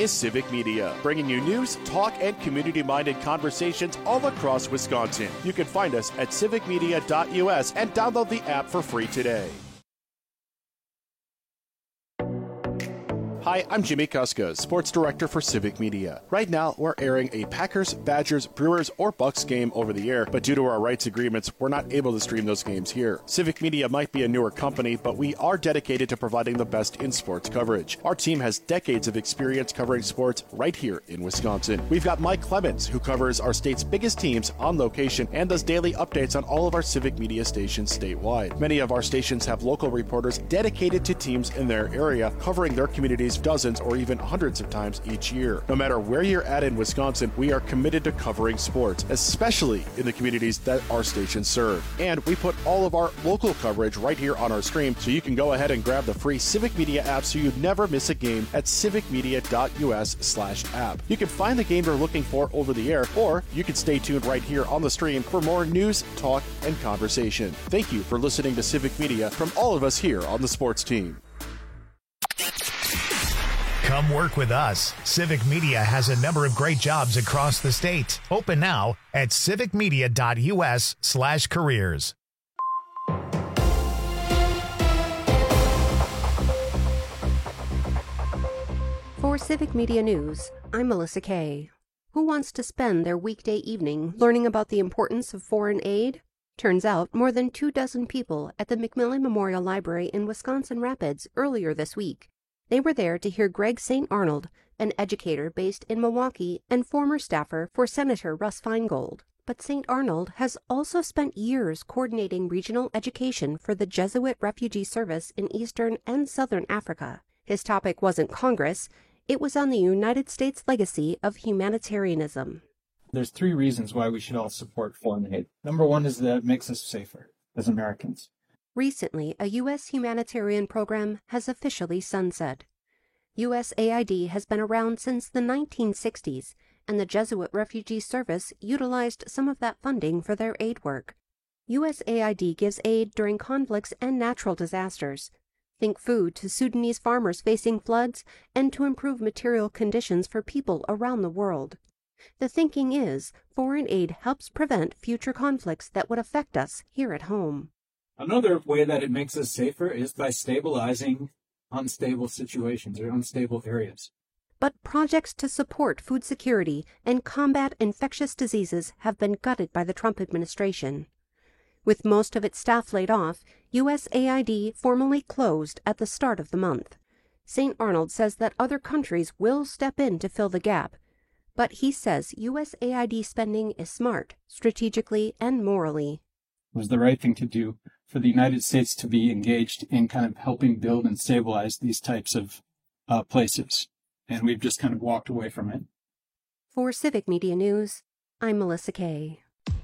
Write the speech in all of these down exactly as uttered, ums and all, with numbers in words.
is Civic Media, bringing you news, talk, and community-minded conversations all across Wisconsin. You can find us at civic media dot U S and download the app for free today. Hi, I'm Jimmy Kuska, Sports Director for Civic Media. Right now, we're airing a Packers, Badgers, Brewers, or Bucks game over the air, but due to our rights agreements, we're not able to stream those games here. Civic Media might be a newer company, but we are dedicated to providing the best in sports coverage. Our team has decades of experience covering sports right here in Wisconsin. We've got Mike Clemens, who covers our state's biggest teams on location and does daily updates on all of our Civic Media stations statewide. Many of our stations have local reporters dedicated to teams in their area, covering their communities dozens or even hundreds of times each year. No matter where you're at in Wisconsin, we are committed to covering sports, especially in the communities that our stations serve. And we put all of our local coverage right here on our stream, so you can go ahead and grab the free Civic Media app so you never miss a game at civic media dot U S slash app. You can find the game you're looking for over the air, or you can stay tuned right here on the stream for more news, talk, and conversation. Thank you for listening to Civic Media from all of us here on the sports team. Come work with us. Civic Media has a number of great jobs across the state. Open now at civic media dot U S slash careers. For Civic Media News, I'm Melissa Kay. Who wants to spend their weekday evening learning about the importance of foreign aid? Turns out more than two dozen people at the McMillan Memorial Library in Wisconsin Rapids earlier this week. They were there to hear Greg Saint Arnold, an educator based in Milwaukee and former staffer for Senator Russ Feingold. But Saint Arnold has also spent years coordinating regional education for the Jesuit Refugee Service in Eastern and Southern Africa. His topic wasn't Congress, it was on the United States legacy of humanitarianism. There's three reasons why we should all support foreign aid. Number one is that it makes us safer as Americans. Recently, a U S humanitarian program has officially sunset. U S A I D has been around since the nineteen sixties, and the Jesuit Refugee Service utilized some of that funding for their aid work. U S A I D gives aid during conflicts and natural disasters. Think food to Sudanese farmers facing floods and to improve material conditions for people around the world. The thinking is foreign aid helps prevent future conflicts that would affect us here at home. Another way that it makes us safer is by stabilizing unstable situations or unstable areas. But projects to support food security and combat infectious diseases have been gutted by the Trump administration. With most of its staff laid off, U S A I D formally closed at the start of the month. Saint Arnold says that other countries will step in to fill the gap, but he says U S A I D spending is smart, strategically and morally. It was the right thing to do for the United States to be engaged in kind of helping build and stabilize these types of uh, places. And we've just kind of walked away from it. For Civic Media News, I'm Melissa Kay.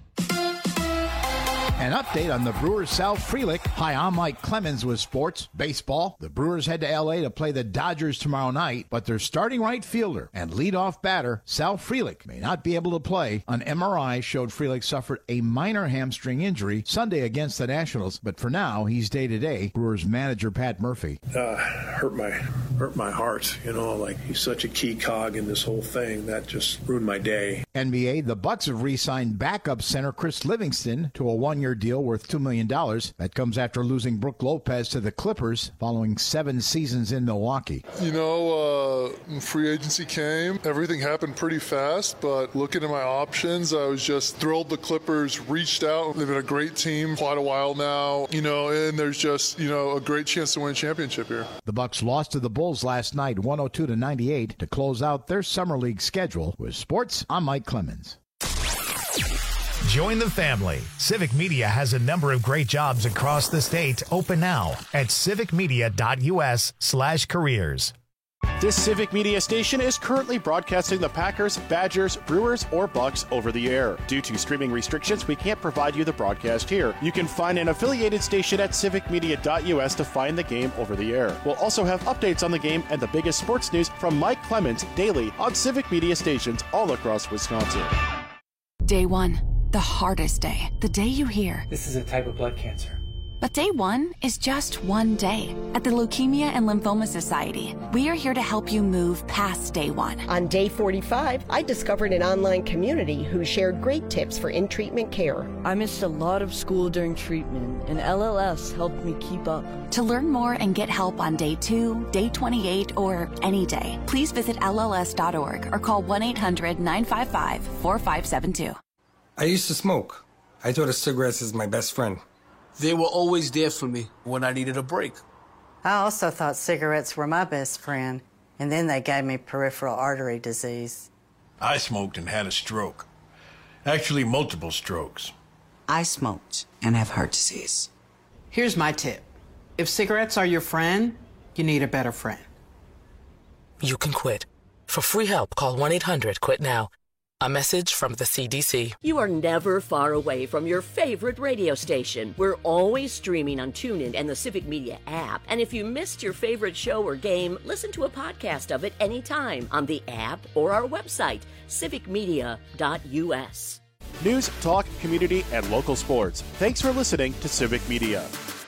An update on the Brewers' Sal Frelick. Hi, I'm Mike Clemens with sports, baseball. The Brewers head to L A to play the Dodgers tomorrow night, but their starting right fielder and leadoff batter, Sal Frelick, may not be able to play. An M R I showed Frelick suffered a minor hamstring injury Sunday against the Nationals, but for now, he's day-to-day. Brewers manager Pat Murphy. Uh, hurt my hurt my heart, you know, like he's such a key cog in this whole thing. That just ruined my day. N B A, the Bucks have re-signed backup center Chris Livingston to a one-year deal worth two million dollars. That comes after losing Brook Lopez to the Clippers following seven seasons in Milwaukee. You know, uh, free agency came. Everything happened pretty fast, but looking at my options, I was just thrilled the Clippers reached out. They've been a great team quite a while now, you know, and there's just, you know, a great chance to win a championship here. The Bucks lost to the Bulls last night, one oh two to ninety-eight, to close out their summer league schedule. With sports, I'm Mike Clemens. Join the family. Civic Media has a number of great jobs across the state. Open now at civic media dot U S slash careers. This Civic Media station is currently broadcasting the Packers, Badgers, Brewers, or Bucks over the air. Due to streaming restrictions, we can't provide you the broadcast here. You can find an affiliated station at civic media dot U S to find the game over the air. We'll also have updates on the game and the biggest sports news from Mike Clemens daily on Civic Media stations all across Wisconsin. Day one, the hardest day. The day you hear, this is a type of blood cancer. But day one is just one day. At the Leukemia and Lymphoma Society, we are here to help you move past day one. On day forty-five, I discovered an online community who shared great tips for in-treatment care. I missed a lot of school during treatment, and L L S helped me keep up. To learn more and get help on day two, day twenty-eight, or any day, please visit L L S dot org or call one eight hundred nine five five four five seven two. I used to smoke. I thought of cigarettes as my best friend. They were always there for me when I needed a break. I also thought cigarettes were my best friend, and then they gave me peripheral artery disease. I smoked and had a stroke. Actually, multiple strokes. I smoked and have heart disease. Here's my tip. If cigarettes are your friend, you need a better friend. You can quit. For free help, call one eight hundred quit now. A message from the C D C. You are never far away from your favorite radio station. We're always streaming on TuneIn and the Civic Media app. And if you missed your favorite show or game, listen to a podcast of it anytime on the app or our website, civic media dot u s. News, talk, community, and local sports. Thanks for listening to Civic Media.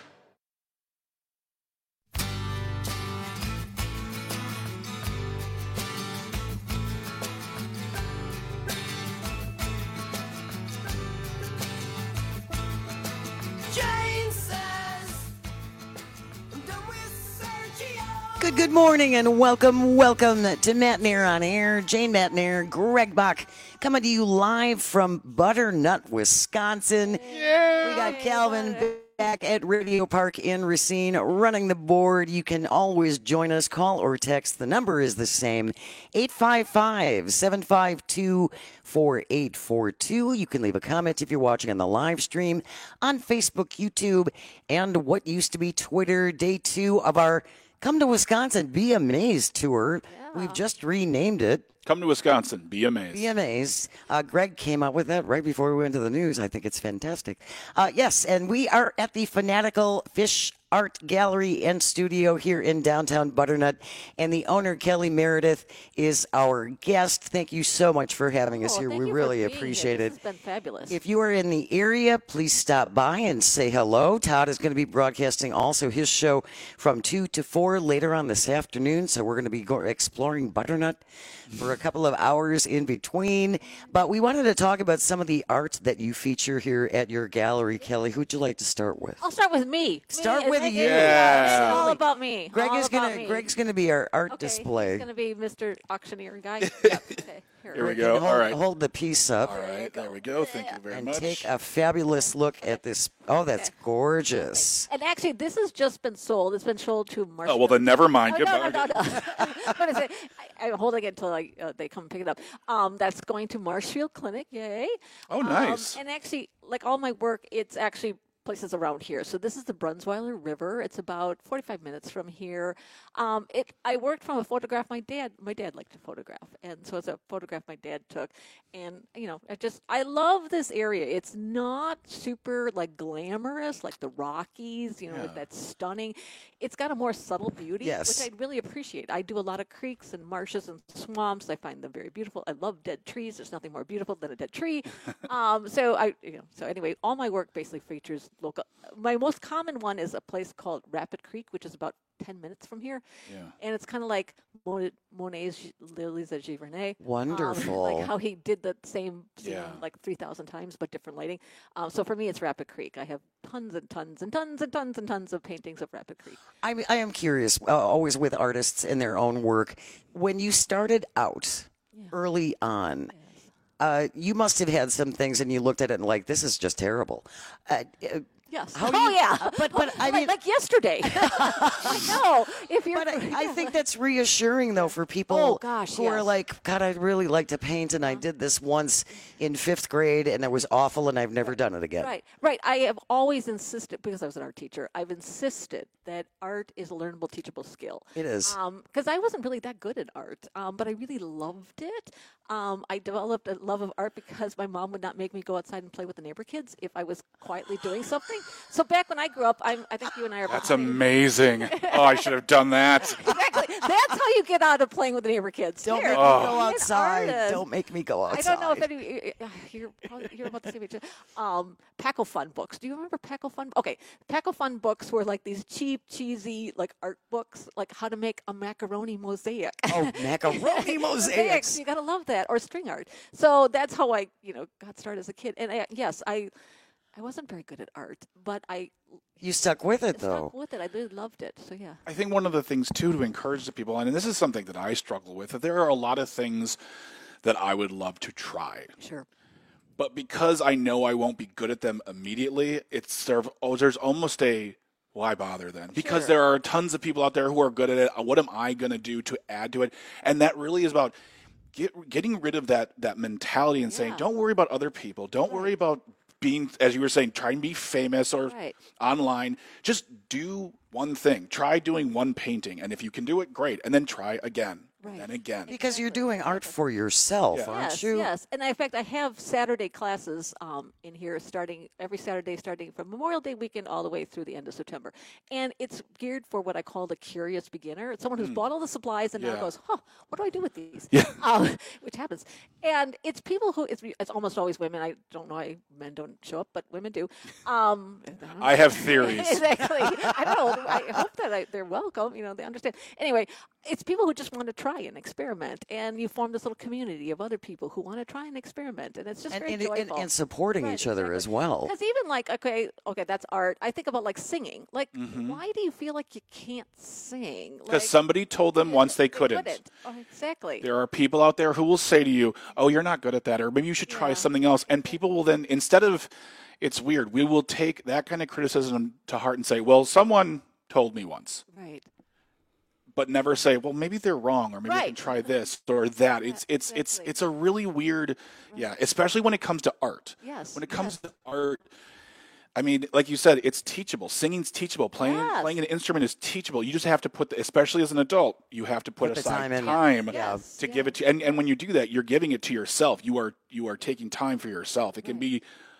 Good, good morning and welcome, welcome to Matt Nair on Air. Jane Matt Nair, Greg Bach, coming to you live from Butternut, Wisconsin. Yeah. We got Calvin back at Radio Park in Racine running the board. You can always join us, call or text. The number is the same, eight five five, seven five two, four eight four two. You can leave a comment if you're watching on the live stream on Facebook, YouTube, and what used to be Twitter. Day two of our Come to Wisconsin, Be Amazed tour. Yeah. We've just renamed it. Come to Wisconsin, Be Amazed. Be Amazed. Uh, Greg came up with that right before we went to the news. I think it's fantastic. Uh, yes, and we are at the Fanatical Fish Art Gallery and Studio here in downtown Butternut. And the owner, Kelly Meredith, is our guest. Thank you so much for having us oh, here. Thank We you really for being appreciate here. it. This has been fabulous. If you are in the area, please stop by and say hello. Todd is going to be broadcasting also his show from two to four later on this afternoon. So we're going to be go- exploring Butternut for a couple of hours in between. But we wanted to talk about some of the art that you feature here at your gallery, Kelly. Who'd you like to start with? I'll start with me. Start me. with it's, you. Yeah. It's all about me. Greg all is gonna. me. Greg's gonna be our art okay, display. He's gonna be Mister Auctioneer guy. Yep. Okay. Here, Here we go. Hold, all right. Hold the piece up. All right. There we go. Thank you very and much. Take a fabulous look at this. Oh, that's gorgeous. And actually, this has just been sold. It's been sold to Marshall. Oh, well, then never mind. Oh, Goodbye. no, no, no, no. I'm going to say, I, I'm holding it until I, uh, they come pick it up. Um, that's going to Marshfield Clinic. Yay. Oh, nice. Um, and actually, like all my work, it's actually places around here. So this is the Brunsweiler River. It's about forty-five minutes from here. Um, it I worked from a photograph my dad my dad liked to photograph, and so it's a photograph my dad took. And you know, I just I love this area. It's not super like glamorous like the Rockies, you know, Yeah. with that stunning. It's got a more subtle beauty, Yes. which I really appreciate. I do a lot of creeks and marshes and swamps. I find them very beautiful. I love dead trees. There's nothing more beautiful than a dead tree. um, so I, you know, so anyway, all my work basically features local. My most common one is a place called Rapid Creek, which is about ten minutes from here. Yeah. And it's kind of like Mon- Monet's Lilies at Giverny. Wonderful. Um, like how he did the same scene Yeah. like three thousand times, but different lighting. Um, so for me, it's Rapid Creek. I have tons and tons and tons and tons and tons of paintings of Rapid Creek. I, I am curious, uh, always with artists and their own work. When you started out Yeah. early on, uh, you must have had some things and you looked at it and like, this is just terrible. Uh, uh, Yes. How do oh you- yeah. uh, but- but I like, mean- like yesterday. I know. If you're. But I, I think that's reassuring, though, for people Oh, gosh, who are yes. like, God, I'd really like to paint, and I did this once in fifth grade, and it was awful, and I've never done it again. Right, right. I have always insisted, because I was an art teacher, I've insisted that art is a learnable, teachable skill. It is. Because I wasn't really that good at art, um, but I really loved it. Um, I developed a love of art because my mom would not make me go outside and play with the neighbor kids if I was quietly doing something. So back when I grew up, I'm, I think you and I are. That's behind. amazing. Oh, I should have done that. Exactly. That's how you get out of playing with the neighbor kids. Don't Here, make me Oh. go be an outside. artist. Don't make me go I outside. don't know if any you're probably, you're about the same age. Um, Paco Fun books. Do you remember Paco Fun? Okay, Paco Fun books were like these cheap, cheesy, like art books, like how to make a macaroni mosaic. Oh, macaroni mosaics. You gotta love that, or string art. So that's how I, you know, got started as a kid. And I, yes, I, I wasn't very good at art, but I. You stuck with it, stuck though. with it. I really loved it. So yeah. I think one of the things, too, to encourage the people, and this is something that I struggle with, that there are a lot of things that I would love to try. Sure. But because I know I won't be good at them immediately, it's there, oh, there's almost a why bother then? Because Sure. there are tons of people out there who are good at it. What am I going to do to add to it? And that really is about get, getting rid of that that mentality and Yeah. saying, don't worry about other people. Don't worry about being, as you were saying, try and be famous or Right. online. Just do one thing. Try doing one painting. And if you can do it, great. And then try again. Right. And again. Because you're doing art for yourself, Yeah. aren't Yes, you? yes. And in fact, I have Saturday classes um, in here starting every Saturday, starting from Memorial Day weekend all the way through the end of September. And it's geared for what I call the curious beginner. It's someone who's Mm. bought all the supplies and now Yeah. goes, huh, what do I do with these? Yeah. Um, which happens. And it's people who, it's, it's almost always women. I don't know why men don't show up, but women do. Um, don't know. I have theories. Exactly. I don't know. I hope that I, they're welcome. You know, they understand. Anyway, it's people who just want to try and experiment, and you form this little community of other people who want to try and experiment, and it's just And, very and, joyful. and, and supporting Right, each other as well. Because even like, okay, okay, that's art. I think about like singing. Like, Mhm. why do you feel like you can't sing? Because Like, somebody told them once they couldn't. Oh, exactly. There are people out there who will say to you, oh, you're not good at that, or maybe you should try Yeah. something else. And people will then, instead of, it's weird, we will take that kind of criticism to heart and say, well, someone told me once. Right. But never say, well, maybe they're wrong, or maybe I can Right. try this or that. It's it's it's exactly. it's a really weird, yeah, especially when it comes to art. Yes, When it comes to art, I mean, like you said, it's teachable. Singing's teachable. Playing Yes. playing an instrument is teachable. You just have to put, the, especially as an adult, you have to put, Put the aside time in. time Yes, to yeah. give it to. And, and when you do that, you're giving it to yourself. You are you are taking time for yourself. It can be,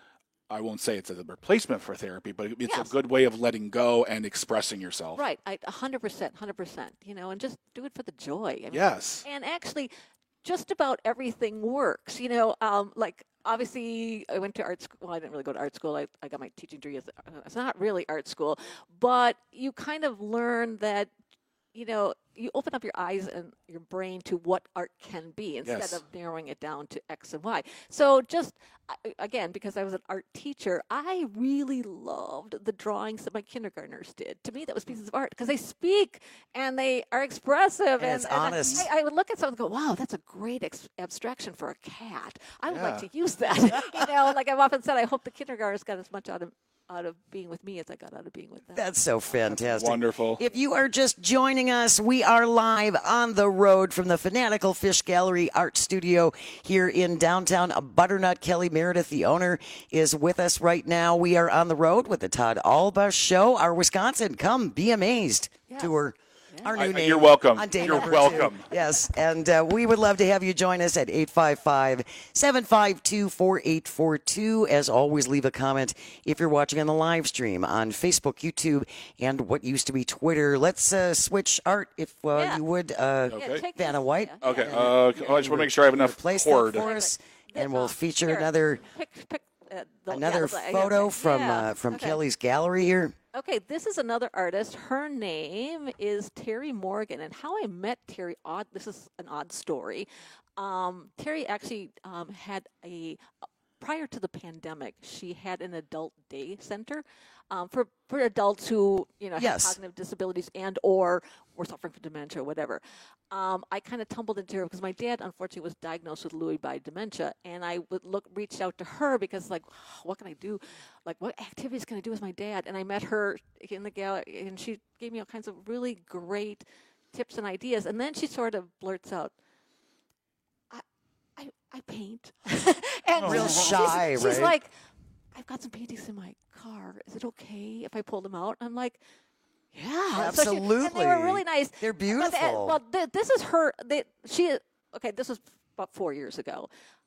I won't say it's a replacement for therapy, but it's Yes. a good way of letting go and expressing yourself. Right, I a hundred percent, hundred percent. You know, and just do it for the joy. I mean, Yes. And actually, just about everything works. You know, um, like obviously, I went to art school. Well, I didn't really go to art school. I, I got my teaching degree. As, uh, it's not really art school, but you kind of learn that. You know, you open up your eyes and your brain to what art can be instead Yes. of narrowing it down to X and Y. So just, I- again, because I was an art teacher, I really loved the drawings that my kindergartners did. To me, that was pieces of art because they speak and they are expressive. And it's I- honest. I, I would look at something and go, wow, that's a great ex- abstraction for a cat. I would like Yeah. to use that. you know, like I've often said, I hope the kindergartners got as much out of out of being with me as I got out of being with them. That's so fantastic. Wonderful. If you are just joining us, we are live on the road from the Fanatical Fish Gallery Art Studio here in downtown Butternut. Kelly Meredith, the owner, is with us right now. We are on the road with the Todd Alba Show, our Wisconsin Come Be Amazed tour. Our new I- name. you're welcome. On day You're number welcome. two. Yes, and uh, we would love to have you join us at eight five five, seven five two, four eight four two. As always, leave a comment if you're watching on the live stream on Facebook, YouTube, and what used to be Twitter. Let's uh, switch art, if uh, Yeah. you would, uh, Okay. take Vanna this- White. yeah. Okay. Uh, I just want to make sure I have enough Place that cord. for us, and Uh, we'll feature here, another pick, pick, uh, the- yeah, another the- yeah, photo okay. from Yeah. uh, from Okay. Kelly's gallery here. Okay, this is another artist. Her name is Terry Morgan, and how I met Terry. Odd. This is an odd story. Um, Terry actually um, had a prior to the pandemic. She had an adult day center um, for for adults who you know Yes. have cognitive disabilities and or were suffering from dementia or whatever. Um, I kind of tumbled into her because my dad unfortunately was diagnosed with Lewy by dementia, and I would look reached out to her because like, what can I do? Like, what activities can I do with my dad? And I met her in the gallery, and she gave me all kinds of really great tips and ideas. And then she sort of blurts out, "I, I, I paint." and Real she's- shy, she's, right? She's like, "I've got some paintings in my car. Is it okay if I pull them out?" I'm like, yeah, So she- and they Absolutely. were really nice. They're But, uh, beautiful. well, th- this is her. They, she okay. This was about four years ago.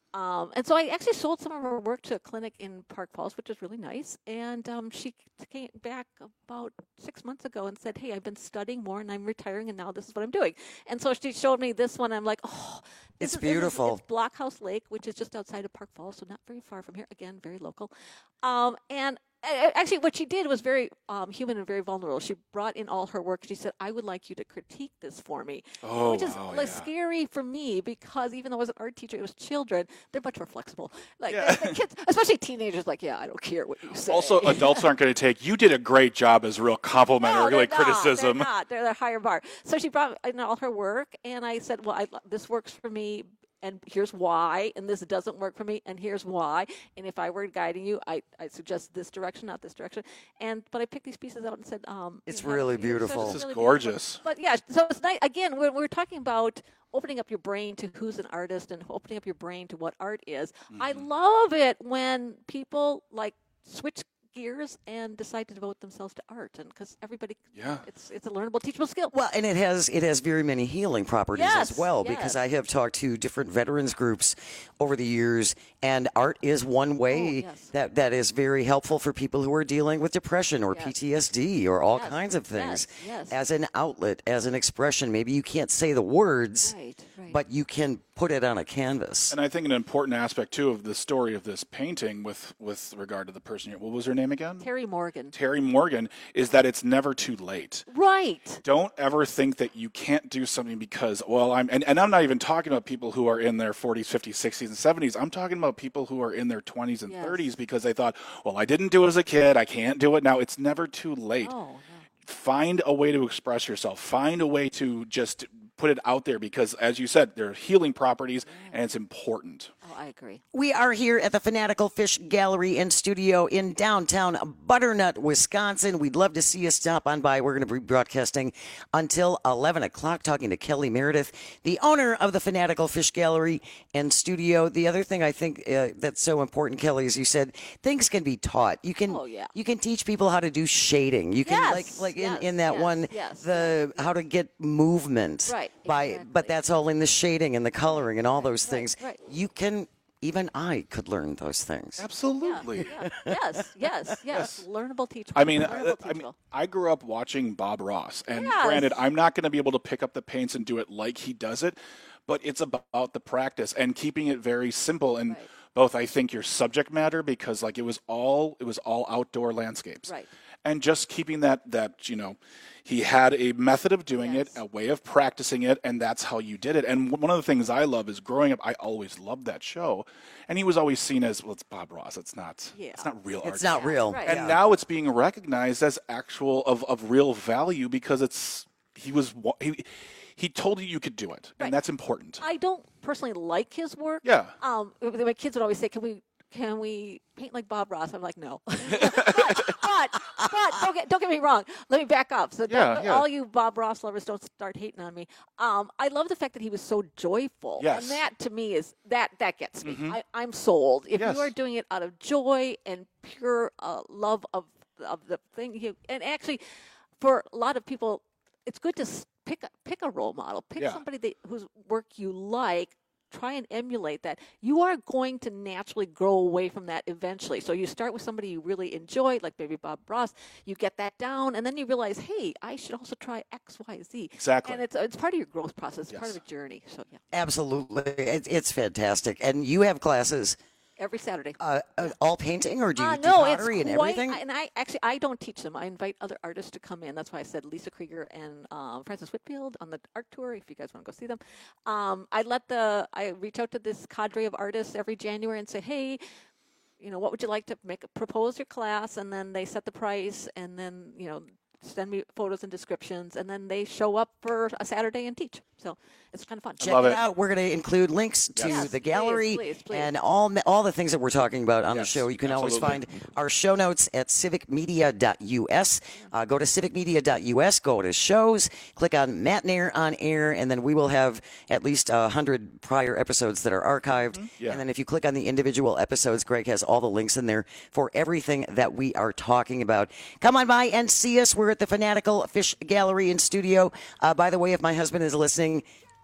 Um, and so I actually sold some of her work to a clinic in Park Falls, which is really nice. And um, she came back about six months ago and said, hey, I've been studying more and I'm retiring and now this is what I'm doing. And so she showed me this one. I'm like, oh, this It's is, this is- beautiful. it's Blockhouse Lake, which is just outside of Park Falls, so not very far from here. Again, very local. Um, and uh, actually, what she did was very um, human and very vulnerable. She brought in all her work. She said, I would like you to critique this for me, Oh, which is wow, like yeah. scary for me because even though I was an art teacher, it was children. They're much more flexible. Like the, the kids, especially teenagers, like, yeah, I don't care what you say. Also, adults aren't going to take, you did a great job as real complimentary, No, like they're not. criticism. They're not. They're the higher bar. So she brought in all her work, and I said, well, I, this works for me, and here's why, and this doesn't work for me, and here's why. And if I were guiding you, I, I suggest this direction, not this direction. And but I picked these pieces out and said, um, It's you know, really so beautiful. it's This is really gorgeous. beautiful. But yeah, so it's nice. Again, when we're talking about opening up your brain to who's an artist and opening up your brain to what art is, I love it when people like switch gears and decide to devote themselves to art, and because everybody, Yeah. it's it's a learnable, teachable skill. Well, and it has it has very many healing properties Yes, as well, yes. because I have talked to different veterans groups over the years, and art is one way Oh, yes. that, that is very helpful for people who are dealing with depression or Yes. P T S D or all Yes, kinds of things. yes, yes. As an outlet, as an expression. Maybe you can't say the words, Right, right. but you can put it on a canvas. And I think an important aspect, too, of the story of this painting with, with regard to the person, what was her name again? Terry Morgan. Terry Morgan, is that it's never too late. Right. Don't ever think that you can't do something because, well, I'm, and, and I'm not even talking about people who are in their forties, fifties, sixties, and seventies. I'm talking about people who are in their twenties and Yes. thirties because they thought, well, I didn't do it as a kid. I can't do it now. It's never too late. Oh, no. Find a way to express yourself. Find a way to just put it out there because, as you said, there are healing properties and it's important. Oh, I agree. We are here at the Fanatical Fish Gallery and Studio in downtown Butternut, Wisconsin. We'd love to see you stop on by. We're going to be broadcasting until eleven o'clock, talking to Kelly Meredith, the owner of the Fanatical Fish Gallery and Studio. The other thing I think uh, that's so important, Kelly, is you said things can be taught. You can Oh, yeah. you can teach people how to do shading. You can Yes, like like yes, in, in that yes, one yes, the how to get movement Right, by exactly. but that's all in the shading and the coloring and all those right, things. right. You can even I could learn those things. Absolutely. Yeah. Yes, yes, yes. Learnable, teachable. I mean, Learnable, I, I mean, teachable. I grew up watching Bob Ross, and Yes. granted, I'm not going to be able to pick up the paints and do it like he does it, but it's about the practice and keeping it very simple. And Right. both, I think, your subject matter because, like, it was all it was all outdoor landscapes, Right. and just keeping that that you know, he had a method of doing Yes. it, a way of practicing it, and that's how you did it. And one of the things I love is growing up, I always loved that show, and he was always seen as, well, it's Bob Ross. It's not. Yeah. It's not real art. It's not real. Right. And Yeah. now it's being recognized as actual of, of real value because it's he was wa- he he told you you could do it, Right. and that's important. I don't personally like his work. Yeah. Um, my kids would always say, "Can we, can we paint like Bob Ross?" I'm like, "No." but, but, but don't get don't get me wrong. Let me back up. So Yeah, don't- yeah. all you Bob Ross lovers, don't start hating on me. Um, I love the fact that he was so joyful. Yes. And that to me is that that gets me. Mhm. I, I'm sold. If Yes. you are doing it out of joy and pure uh, love of of the thing, you, and actually, for a lot of people, it's good to s- pick a, pick a role model. Pick Yeah. somebody that, whose work you like. Try and emulate that. You are going to naturally grow away from that eventually. So you start with somebody you really enjoy, like maybe Bob Ross. You get that down, and then you realize, hey, I should also try X, Y, Z. Exactly. And it's it's part of your growth process. It's part of Yes. a journey. So yeah, Absolutely. It, it's fantastic. And you have classes, every Saturday. uh, uh, all painting, or do you Uh, do no, it's pottery and quite, everything? and I actually I don't teach them. I invite other artists to come in. That's why I said Lisa Krieger and um, Francis Whitfield on the art tour. If you guys want to go see them, um, I let the I reach out to this cadre of artists every January and say, hey, you know, what would you like to make? Propose your class, and then they set the price, and then you know. Send me photos and descriptions, and then they show up for a Saturday and teach. So it's kind of fun. Check love it it. out. We're going to include links to Yes, the please, gallery please, please. and all all the things that we're talking about on Yes, the show. You can always find absolutely. our show notes at civic media dot u s. Uh, go to civic media dot u s, go to shows, click on Matt Nair on air, and then we will have at least one hundred prior episodes that are archived. Yeah. And then if you click on the individual episodes, Greg has all the links in there for everything that we are talking about. Come on by and see us. We're at the Fanatical Fish Gallery and Studio. Uh, by the way, if my husband is listening,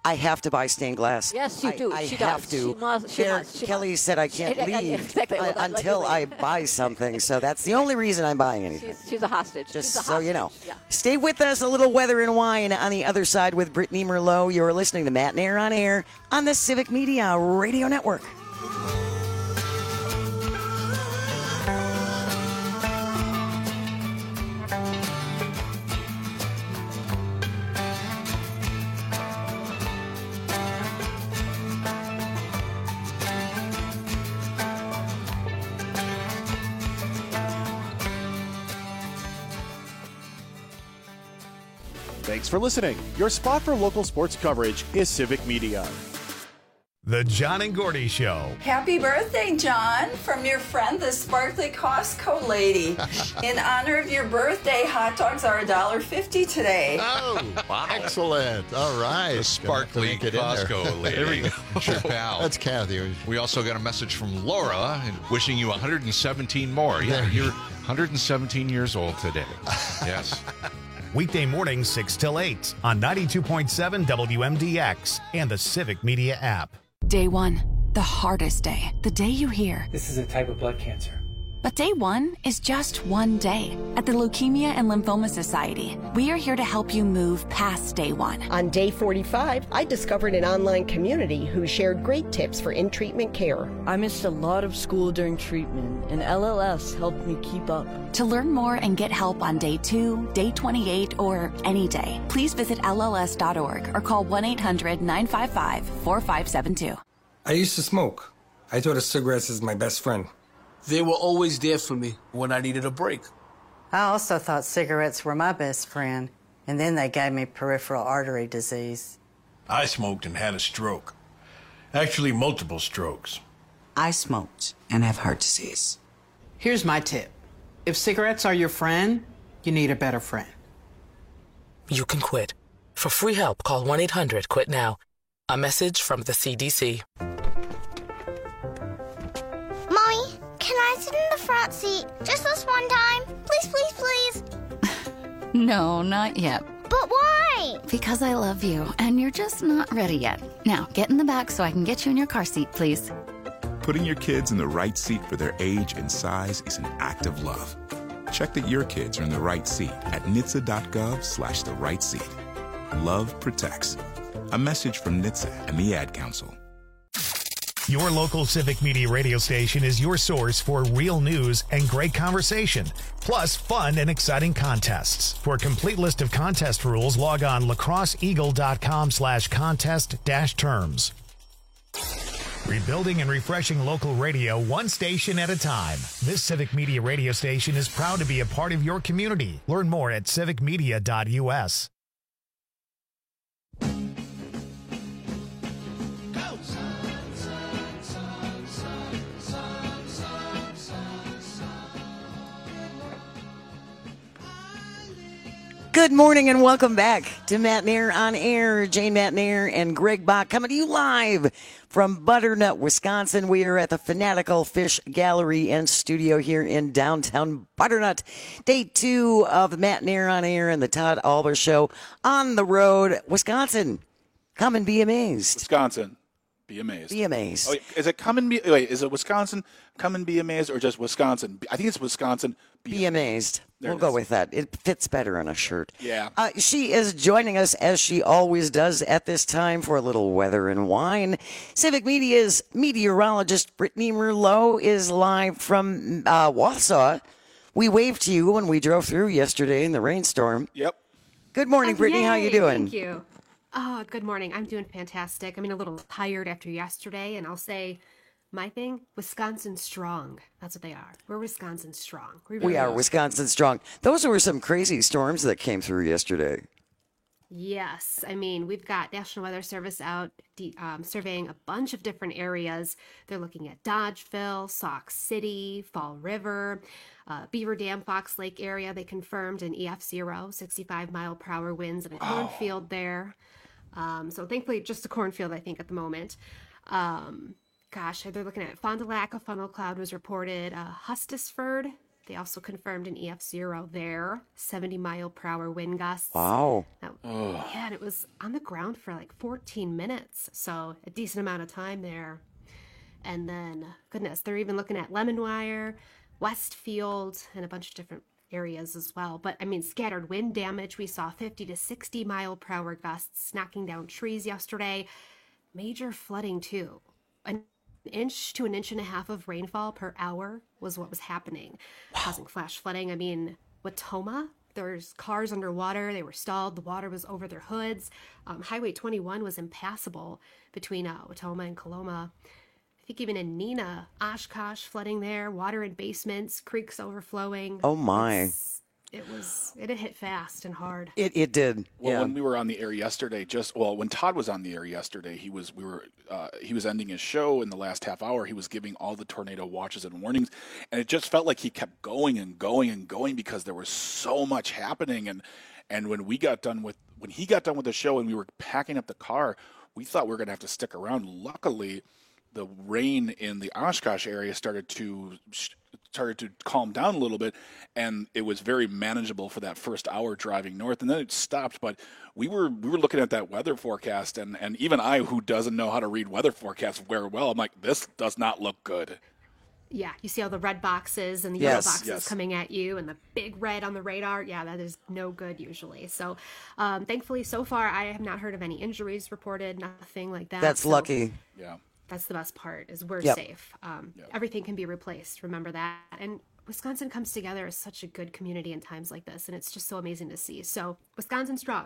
I have to buy stained glass. Yes, you I, do. I She have does. to. She must- she There- must. She Kelly must. said I can't Yeah, yeah, yeah, leave exactly. uh, Well, let- let until you I leave. buy something. So that's the only reason I'm buying anything. She's, she's a hostage. Just she's a so you know. hostage. Yeah. Stay with us. A little weather and wine on the other side with Brittany Merlot. You're listening to Matt and Air on Air on the Civic Media Radio Network. Thanks for listening. Your spot for local sports coverage is Civic Media. The John and Gordy Show. Happy birthday, John, from your friend, the sparkly Costco lady. In honor of your birthday, hot dogs are one dollar fifty today. Oh, wow. Excellent. All right. The sparkly Costco lady. There we go. Sure, pal. That's Kathy. We also got a message from Laura wishing you one hundred seventeen more. Yeah, you're one hundred seventeen years old today. Yes. Weekday mornings six till eight on ninety-two point seven W M D X and the Civic Media app. Day one, the hardest day, the day you hear. This is a type of blood cancer. But day one is just one day. At the Leukemia and Lymphoma Society, we are here to help you move past day one. On day forty-five, I discovered an online community who shared great tips for in-treatment care. I missed a lot of school during treatment, and L L S helped me keep up. To learn more and get help on day two, day twenty-eight, or any day, please visit L L S dot org or call one eight hundred nine five five four five seven two. I used to smoke. I thought of cigarettes as my best friend. They were always there for me when I needed a break. I also thought cigarettes were my best friend, and then they gave me peripheral artery disease. I smoked and had a stroke. Actually, multiple strokes. I smoked and have heart disease. Here's my tip. If cigarettes are your friend, you need a better friend. You can quit. For free help, call one eight hundred quit now. A message from the C D C. Mommy, can I sit in the front seat just this one time? Please, please, please. No, not yet. But why? Because I love you, and you're just not ready yet. Now, get in the back so I can get you in your car seat, please. Putting your kids in the right seat for their age and size is an act of love. Check that your kids are in the right seat at N H T S A dot gov slash the right seat. Love protects. A message from N H T S A and the Ad Council. Your local Civic Media radio station is your source for real news and great conversation, plus fun and exciting contests. For a complete list of contest rules, log on lacrosseeagle.com slash contest dash terms. Rebuilding and refreshing local radio one station at a time. This Civic Media radio station is proud to be a part of your community. Learn more at civic media dot U S. Good morning and welcome back to Matt and Air on Air. Jane Matt and Air and Greg Bach coming to you live from Butternut, Wisconsin. We are at the Fanatical Fish Gallery and Studio here in downtown Butternut. Day two of Matt and Air on Air and the Todd Alba Show on the road. Wisconsin, come and be amazed. Wisconsin, be amazed. Be amazed. Oh, is it come and be? Wait, is it Wisconsin? Come and be amazed, or just Wisconsin? I think it's Wisconsin. Be, be amazed. There we'll go with that. It fits better on a shirt. Yeah. Uh, she is joining us as she always does at this time for a little weather and wine. Civic Media's meteorologist Brittany Merlot is live from uh, Wausau. We waved to you when we drove through yesterday in the rainstorm. Yep. Good morning, Oh, Brittany. yay. How you doing? Thank you. Oh, good morning. I'm doing fantastic. I mean, a little tired after yesterday, and I'll say my thing, Wisconsin strong. That's what they are. We're Wisconsin strong. We, really We are Wisconsin strong. Those were some crazy storms that came through yesterday. Yes. I mean, we've got National Weather Service out de- um, surveying a bunch of different areas. They're looking at Dodgeville, Sauk City, Fall River, uh, Beaver Dam, Fox Lake area. They confirmed an E F zero, sixty-five mile per hour winds in a cornfield there. Um, so thankfully, just a cornfield, I think, at the moment. Um, gosh, they're looking at Fond du Lac, a funnel cloud was reported. Uh, Hustisford, They also confirmed an E F zero there, seventy mile per hour wind gusts. Wow. That, yeah, and it was on the ground for like fourteen minutes, so a decent amount of time there. And then, goodness, they're even looking at Lemonwire, Westfield, and a bunch of different areas as well. But I mean, scattered wind damage. We saw fifty to sixty mile per hour gusts knocking down trees yesterday. Major flooding too. An inch to an inch and a half of rainfall per hour was what was happening, causing flash flooding. I mean, Watoma, there's cars underwater. They were stalled. The water was over their hoods. Um, Highway twenty-one was impassable between uh, Watoma and Coloma. I think even in Neenah, Oshkosh flooding there, water in basements, creeks overflowing. Oh my. It's, it was, it had hit fast and hard. It it did. Well, yeah. when we were on the air yesterday, just well, when Todd was on the air yesterday, he was we were uh, he was ending his show in the last half hour. He was giving all the tornado watches and warnings, and it just felt like he kept going and going and going because there was so much happening. And and when we got done with when he got done with the show and we were packing up the car, we thought we were going to have to stick around. Luckily, the rain in the Oshkosh area started to started to calm down a little bit, and it was very manageable for that first hour driving north, and then it stopped. But we were we were looking at that weather forecast, and, and even I, who doesn't know how to read weather forecasts very well, I'm like, this does not look good. Yeah, you see all the red boxes and the Yes, yellow boxes yes. coming at you and the big red on the radar. Yeah, that is no good usually. So um, thankfully, so far, I have not heard of any injuries reported, nothing like that. That's So lucky. Yeah. That's the best part, is we're Yep. safe. Um, Everything can be replaced. Remember that. And Wisconsin comes together as such a good community in times like this, and it's just so amazing to see. So Wisconsin strong.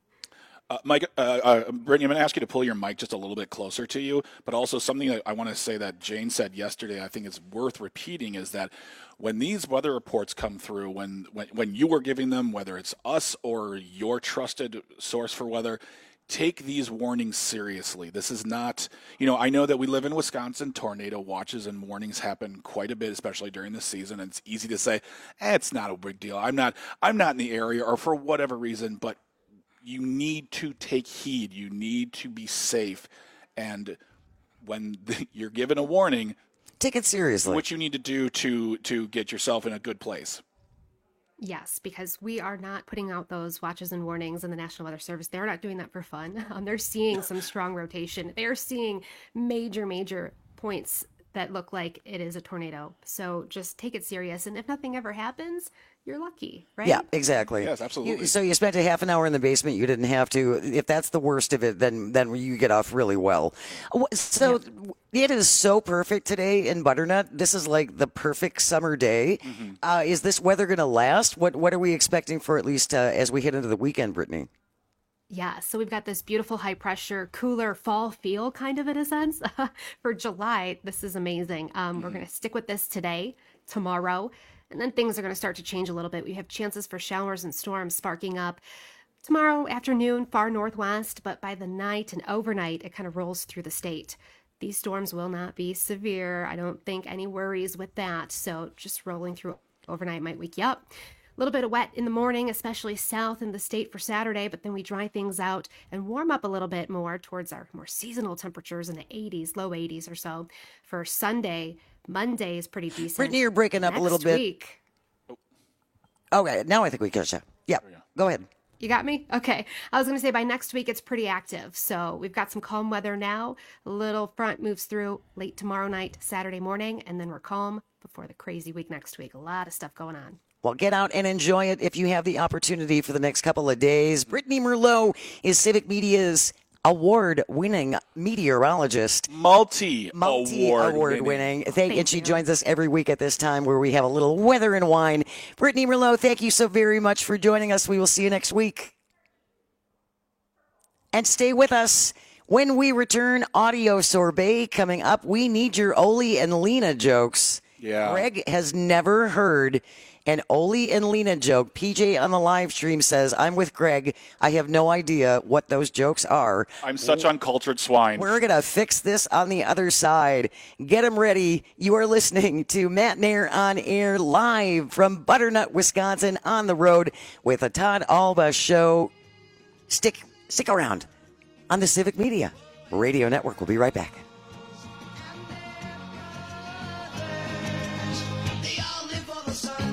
Uh, Mike, uh, uh, Brittany, I'm going to ask you to pull your mic just a little bit closer to you, but also something that I want to say that Jane said yesterday, I think it's worth repeating, is that when these weather reports come through, when, when, when you were giving them, whether it's us or your trusted source for weather, take these warnings seriously. This is not, you know, I know that we live in Wisconsin. Tornado watches and warnings happen quite a bit, especially during the season. And it's easy to say, eh, it's not a big deal. I'm not, I'm not in the area, or for whatever reason, but you need to take heed. You need to be safe. And when the, you're given a warning, take it seriously. What you need to do to, to get yourself in a good place. Yes, because we are not putting out those watches and warnings in the National Weather Service. They're not doing that for fun. Um, they're seeing some strong rotation. They're seeing major, major points that look like it is a tornado. So just take it serious. And if nothing ever happens, you're lucky, right? Yeah, exactly. Yes, absolutely. You, so you spent a half an hour in the basement. You didn't have to. If that's the worst of it, then then you get off really well. So yeah. It is so perfect today in Butternut. This is like the perfect summer day. Mm-hmm. Uh, is this weather going to last? What What are we expecting for at least uh, as we head into the weekend, Brittany? Yeah, so we've got this beautiful high pressure, cooler fall feel kind of in a sense for July. This is amazing. Um, mm-hmm. We're going to stick with this today, tomorrow, and then things are going to start to change a little bit. We have chances for showers and storms sparking up tomorrow afternoon, far northwest, but by the night and overnight, it kind of rolls through the state. These storms will not be severe. I don't think any worries with that. So just rolling through overnight might wake you up. A little bit of wet in the morning, especially south in the state for Saturday, but then we dry things out and warm up a little bit more towards our more seasonal temperatures in the eighties, low eighties or so. For Sunday, Monday is pretty decent. Brittany, you're breaking up Next a little bit. Week, okay, now I think we catch up. Yeah, go ahead. You got me? Okay. I was going to say by next week, it's pretty active. So we've got some calm weather now. A little front moves through late tomorrow night, Saturday morning, and then we're calm before the crazy week next week. A lot of stuff going on. Well, get out and enjoy it if you have the opportunity for the next couple of days. Brittany Merlot is Civic Media's award-winning meteorologist. Multi-award Multi-award winning. Thank, thank and she you. joins us every week at this time where we have a little weather and wine. Brittany Merlot, thank you so very much for joining us. We will see you next week. And stay with us. When we return, audio sorbet coming up. We need your Oli and Lena jokes. Yeah. Greg has never heard an Oli and Lena joke. P J on the live stream says, I'm with Greg. I have no idea what those jokes are. I'm such uncultured swine. We're going to fix this on the other side. Get them ready. You are listening to Matt Nair on Air live from Butternut, Wisconsin, on the road with the Todd Alba Show. Stick, stick around on the Civic Media Radio Network. We'll be right back. They all live for the sun.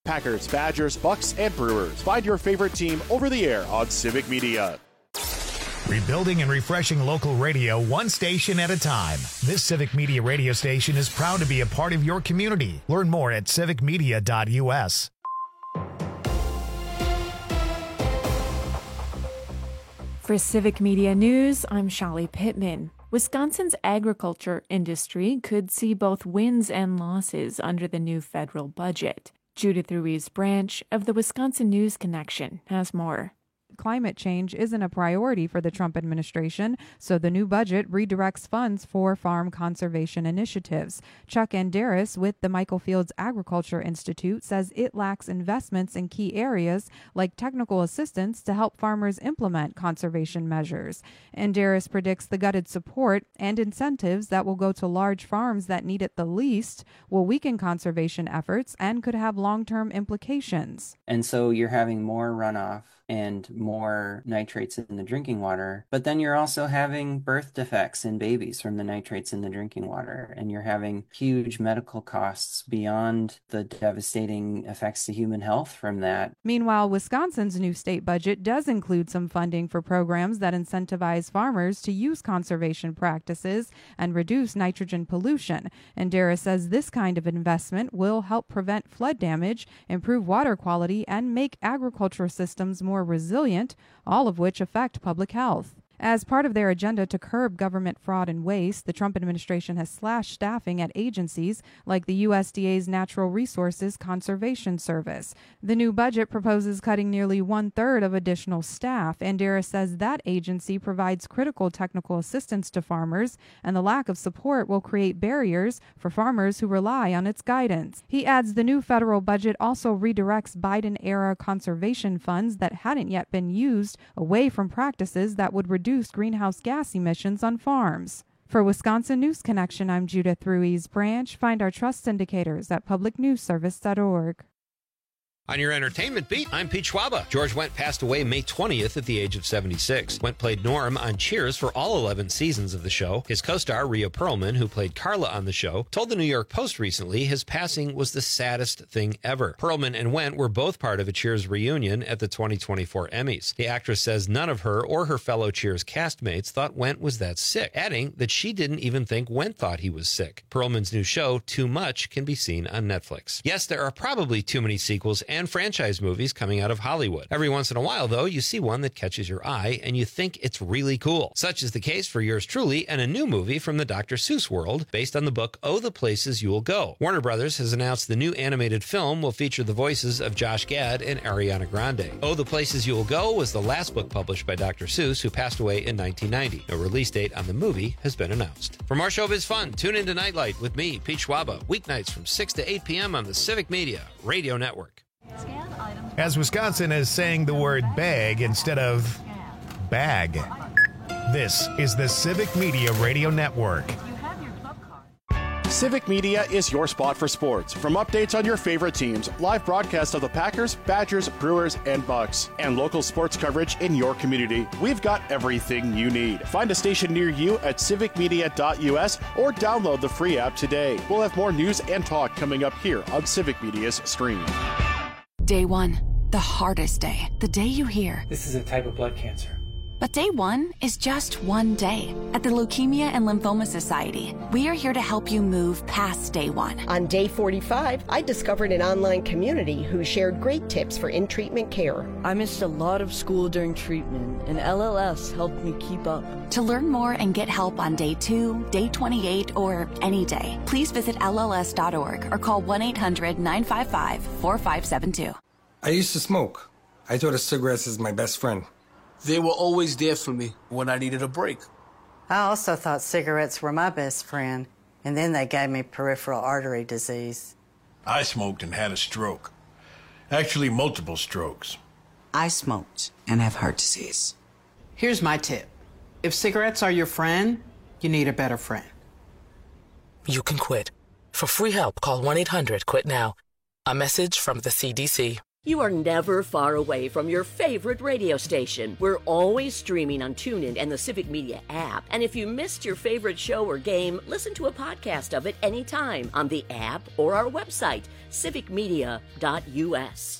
Packers, Badgers, Bucks, and Brewers. Find your favorite team over the air on Civic Media. Rebuilding and refreshing local radio one station at a time. This Civic Media radio station is proud to be a part of your community. Learn more at civic media dot u s. For Civic Media News, I'm Shali Pittman. Wisconsin's agriculture industry could see both wins and losses under the new federal budget. Judith Ruiz Branch of the Wisconsin News Connection has more. Climate change isn't a priority for the Trump administration, so the new budget redirects funds for farm conservation initiatives. Chuck Andaris with the Michael Fields Agriculture Institute says it lacks investments in key areas like technical assistance to help farmers implement conservation measures. Andaris predicts the gutted support and incentives that will go to large farms that need it the least will weaken conservation efforts and could have long-term implications. And so you're having more runoff and more nitrates in the drinking water, but then you're also having birth defects in babies from the nitrates in the drinking water, and you're having huge medical costs beyond the devastating effects to human health from that. Meanwhile, Wisconsin's new state budget does include some funding for programs that incentivize farmers to use conservation practices and reduce nitrogen pollution. And Dara says this kind of investment will help prevent flood damage, improve water quality, and make agricultural systems more resilient, all of which affect public health. As part of their agenda to curb government fraud and waste, the Trump administration has slashed staffing at agencies like the U S D A's Natural Resources Conservation Service. The new budget proposes cutting nearly one-third of additional staff. Andera says that agency provides critical technical assistance to farmers, and the lack of support will create barriers for farmers who rely on its guidance. He adds the new federal budget also redirects Biden-era conservation funds that hadn't yet been used away from practices that would reduce reduce greenhouse gas emissions on farms. For Wisconsin News Connection, I'm Judith Ruiz Branch. Find our trust indicators at public news service dot org. On your entertainment beat, I'm Pete Schwaba. George Wendt passed away May twentieth at the age of seventy-six. Wendt played Norm on Cheers for all eleven seasons of the show. His co-star, Rhea Perlman, who played Carla on the show, told the New York Post recently his passing was the saddest thing ever. Perlman and Wendt were both part of a Cheers reunion at the twenty twenty-four Emmys. The actress says none of her or her fellow Cheers castmates thought Wendt was that sick, adding that she didn't even think Wendt thought he was sick. Perlman's new show, Too Much, can be seen on Netflix. Yes, there are probably too many sequels and and franchise movies coming out of Hollywood. Every once in a while, though, you see one that catches your eye and you think it's really cool. Such is the case for yours truly and a new movie from the Doctor Seuss world based on the book Oh, the Places You'll Go. Warner Brothers has announced the new animated film will feature the voices of Josh Gad and Ariana Grande. Oh, the Places You'll Go was the last book published by Doctor Seuss, who passed away in nineteen ninety. No release date on the movie has been announced. For more showbiz fun, tune into Nightlight with me, Pete Schwaba, weeknights from six to eight p.m. on the Civic Media Radio Network. As Wisconsin is saying the word bag instead of bag. This is the Civic Media Radio Network. Civic Media is your spot for sports. From updates on your favorite teams, live broadcasts of the Packers, Badgers, Brewers, and Bucks, and local sports coverage in your community, we've got everything you need. Find a station near you at civic media dot u s or download the free app today. We'll have more news and talk coming up here on Civic Media's stream. Day one, the hardest day, the day you hear. This is a type of blood cancer. But day one is just one day. At the Leukemia and Lymphoma Society, we are here to help you move past day one. On day forty-five, I discovered an online community who shared great tips for in-treatment care. I missed a lot of school during treatment, and L L S helped me keep up. To learn more and get help on day two, day twenty-eight, or any day, please visit L L S dot org or call one eight hundred nine five five four five seven two. I used to smoke. I thought a cigarette is my best friend. They were always there for me when I needed a break. I also thought cigarettes were my best friend, and then they gave me peripheral artery disease. I smoked and had a stroke. Actually, multiple strokes. I smoked and have heart disease. Here's my tip. If cigarettes are your friend, you need a better friend. You can quit. For free help, call one eight hundred quit now. A message from the C D C. You are never far away from your favorite radio station. We're always streaming on TuneIn and the Civic Media app. And if you missed your favorite show or game, listen to a podcast of it anytime on the app or our website, civic media dot u s.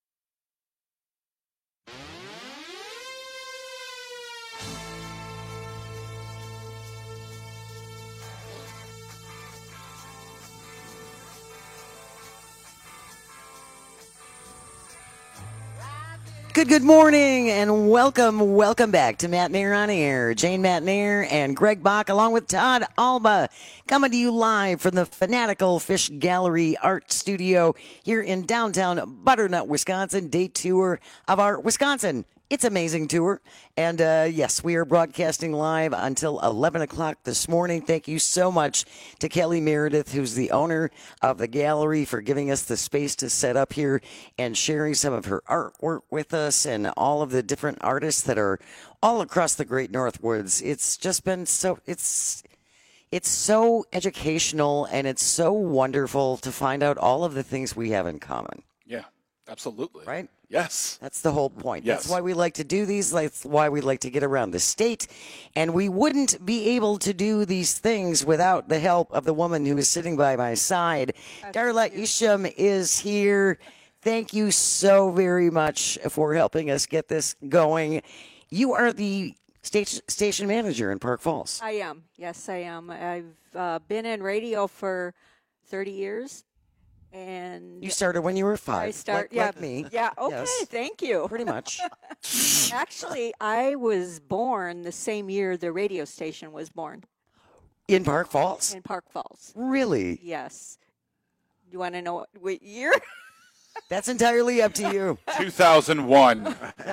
Good, good morning, and welcome, welcome back to Matt Nair on Air. Jane Matt Nair and Greg Bach, along with Todd Alba, coming to you live from the Fanatical Fish Gallery Art Studio here in downtown Butternut, Wisconsin. Day tour of our Wisconsin It's Amazing tour. And uh, yes, we are broadcasting live until eleven o'clock this morning. Thank you so much to Kelly Meredith, who's the owner of the gallery, for giving us the space to set up here and sharing some of her artwork with us and all of the different artists that are all across the Great Northwoods. It's just been so, it's, it's so educational, and it's so wonderful to find out all of the things we have in common. Yeah, absolutely. Right? Yes. That's the whole point. Yes. That's why we like to do these. That's why we like to get around the state. And we wouldn't be able to do these things without the help of the woman who is sitting by my side. Darla Isham is here. Thank you so very much for helping us get this going. You are the station, station manager in Park Falls. I am. Yes, I am. I've uh, been in radio for thirty years. And you started when you were five. I start, like, yeah, like me. Yeah. Okay. Yes. Thank you. Pretty much. Actually, I was born the same year the radio station was born. In Park Falls. In Park Falls. Really? Yes. You want to know what, what year? That's entirely up to you. two thousand one.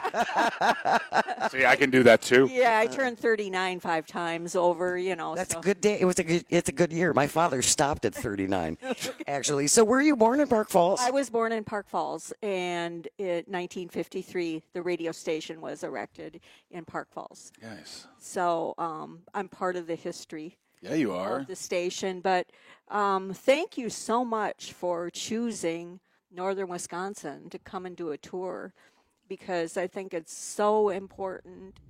See, I can do that too. Yeah, I turned thirty-nine five times over, you know. That's so. a good day. It was a good, it's a good year. My father stopped at thirty-nine, actually. So were you born in Park Falls? I was born in Park Falls, and in nineteen fifty-three, the radio station was erected in Park Falls. Nice. So um, I'm part of the history. Yeah, you are. Of the station. But um, thank you so much for choosing Northern Wisconsin to come and do a tour, because I think it's so important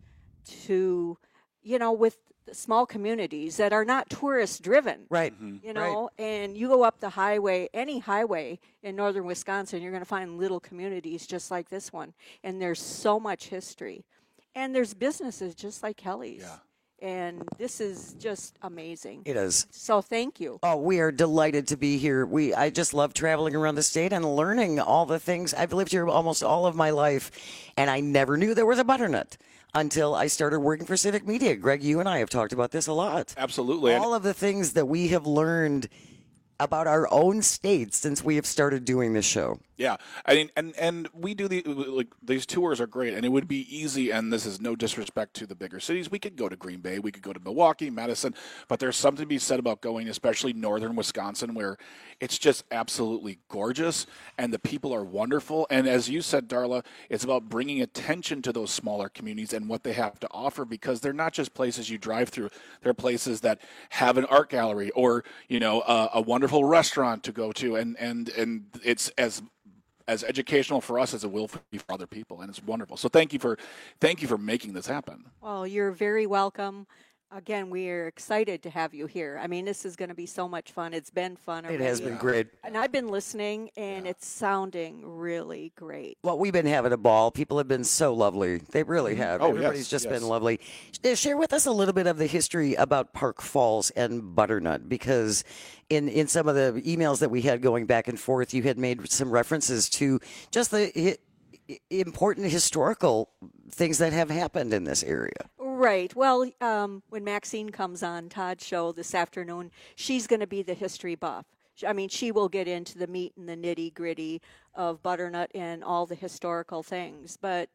to, you know, with small communities that are not tourist driven. Right. Mm-hmm. You know, right. And you go up the highway, any highway in Northern Wisconsin, you're going to find little communities just like this one. And there's so much history. And there's businesses just like Kelly's. Yeah. And this is just amazing. It is. So thank you. Oh, we are delighted to be here. We I just love traveling around the state and learning all the things. I've lived here almost all of my life, and I never knew there was a butternut until I started working for Civic Media. Greg, you and I have talked about this a lot. Absolutely. All of the things that we have learned about our own state since we have started doing this show. Yeah, I mean, and and we do the like these tours are great, and it would be easy. And this is no disrespect to the bigger cities. We could go to Green Bay, we could go to Milwaukee, Madison, but there's something to be said about going, especially northern Wisconsin, where it's just absolutely gorgeous, and the people are wonderful. And as you said, Darla, it's about bringing attention to those smaller communities and what they have to offer, because they're not just places you drive through. They're places that have an art gallery or you know a, a wonderful restaurant to go to, and and and it's as as educational for us as it will be for other people, and it's wonderful. So thank you for thank you for making this happen. Well, you're very welcome. Again, we are excited to have you here. I mean, this is going to be so much fun. It's been fun already. It has been great. And I've been listening, and yeah. it's sounding really great. Well, we've been having a ball. People have been so lovely. They really have. Oh, Everybody's yes, just yes. been lovely. Share with us a little bit of the history about Park Falls and Butternut, because in, in some of the emails that we had going back and forth, you had made some references to just the hi- important historical things that have happened in this area. Right. Well, um, when Maxine comes on Todd's show this afternoon, she's going to be the history buff. I mean, she will get into the meat and the nitty gritty of Butternut and all the historical things. But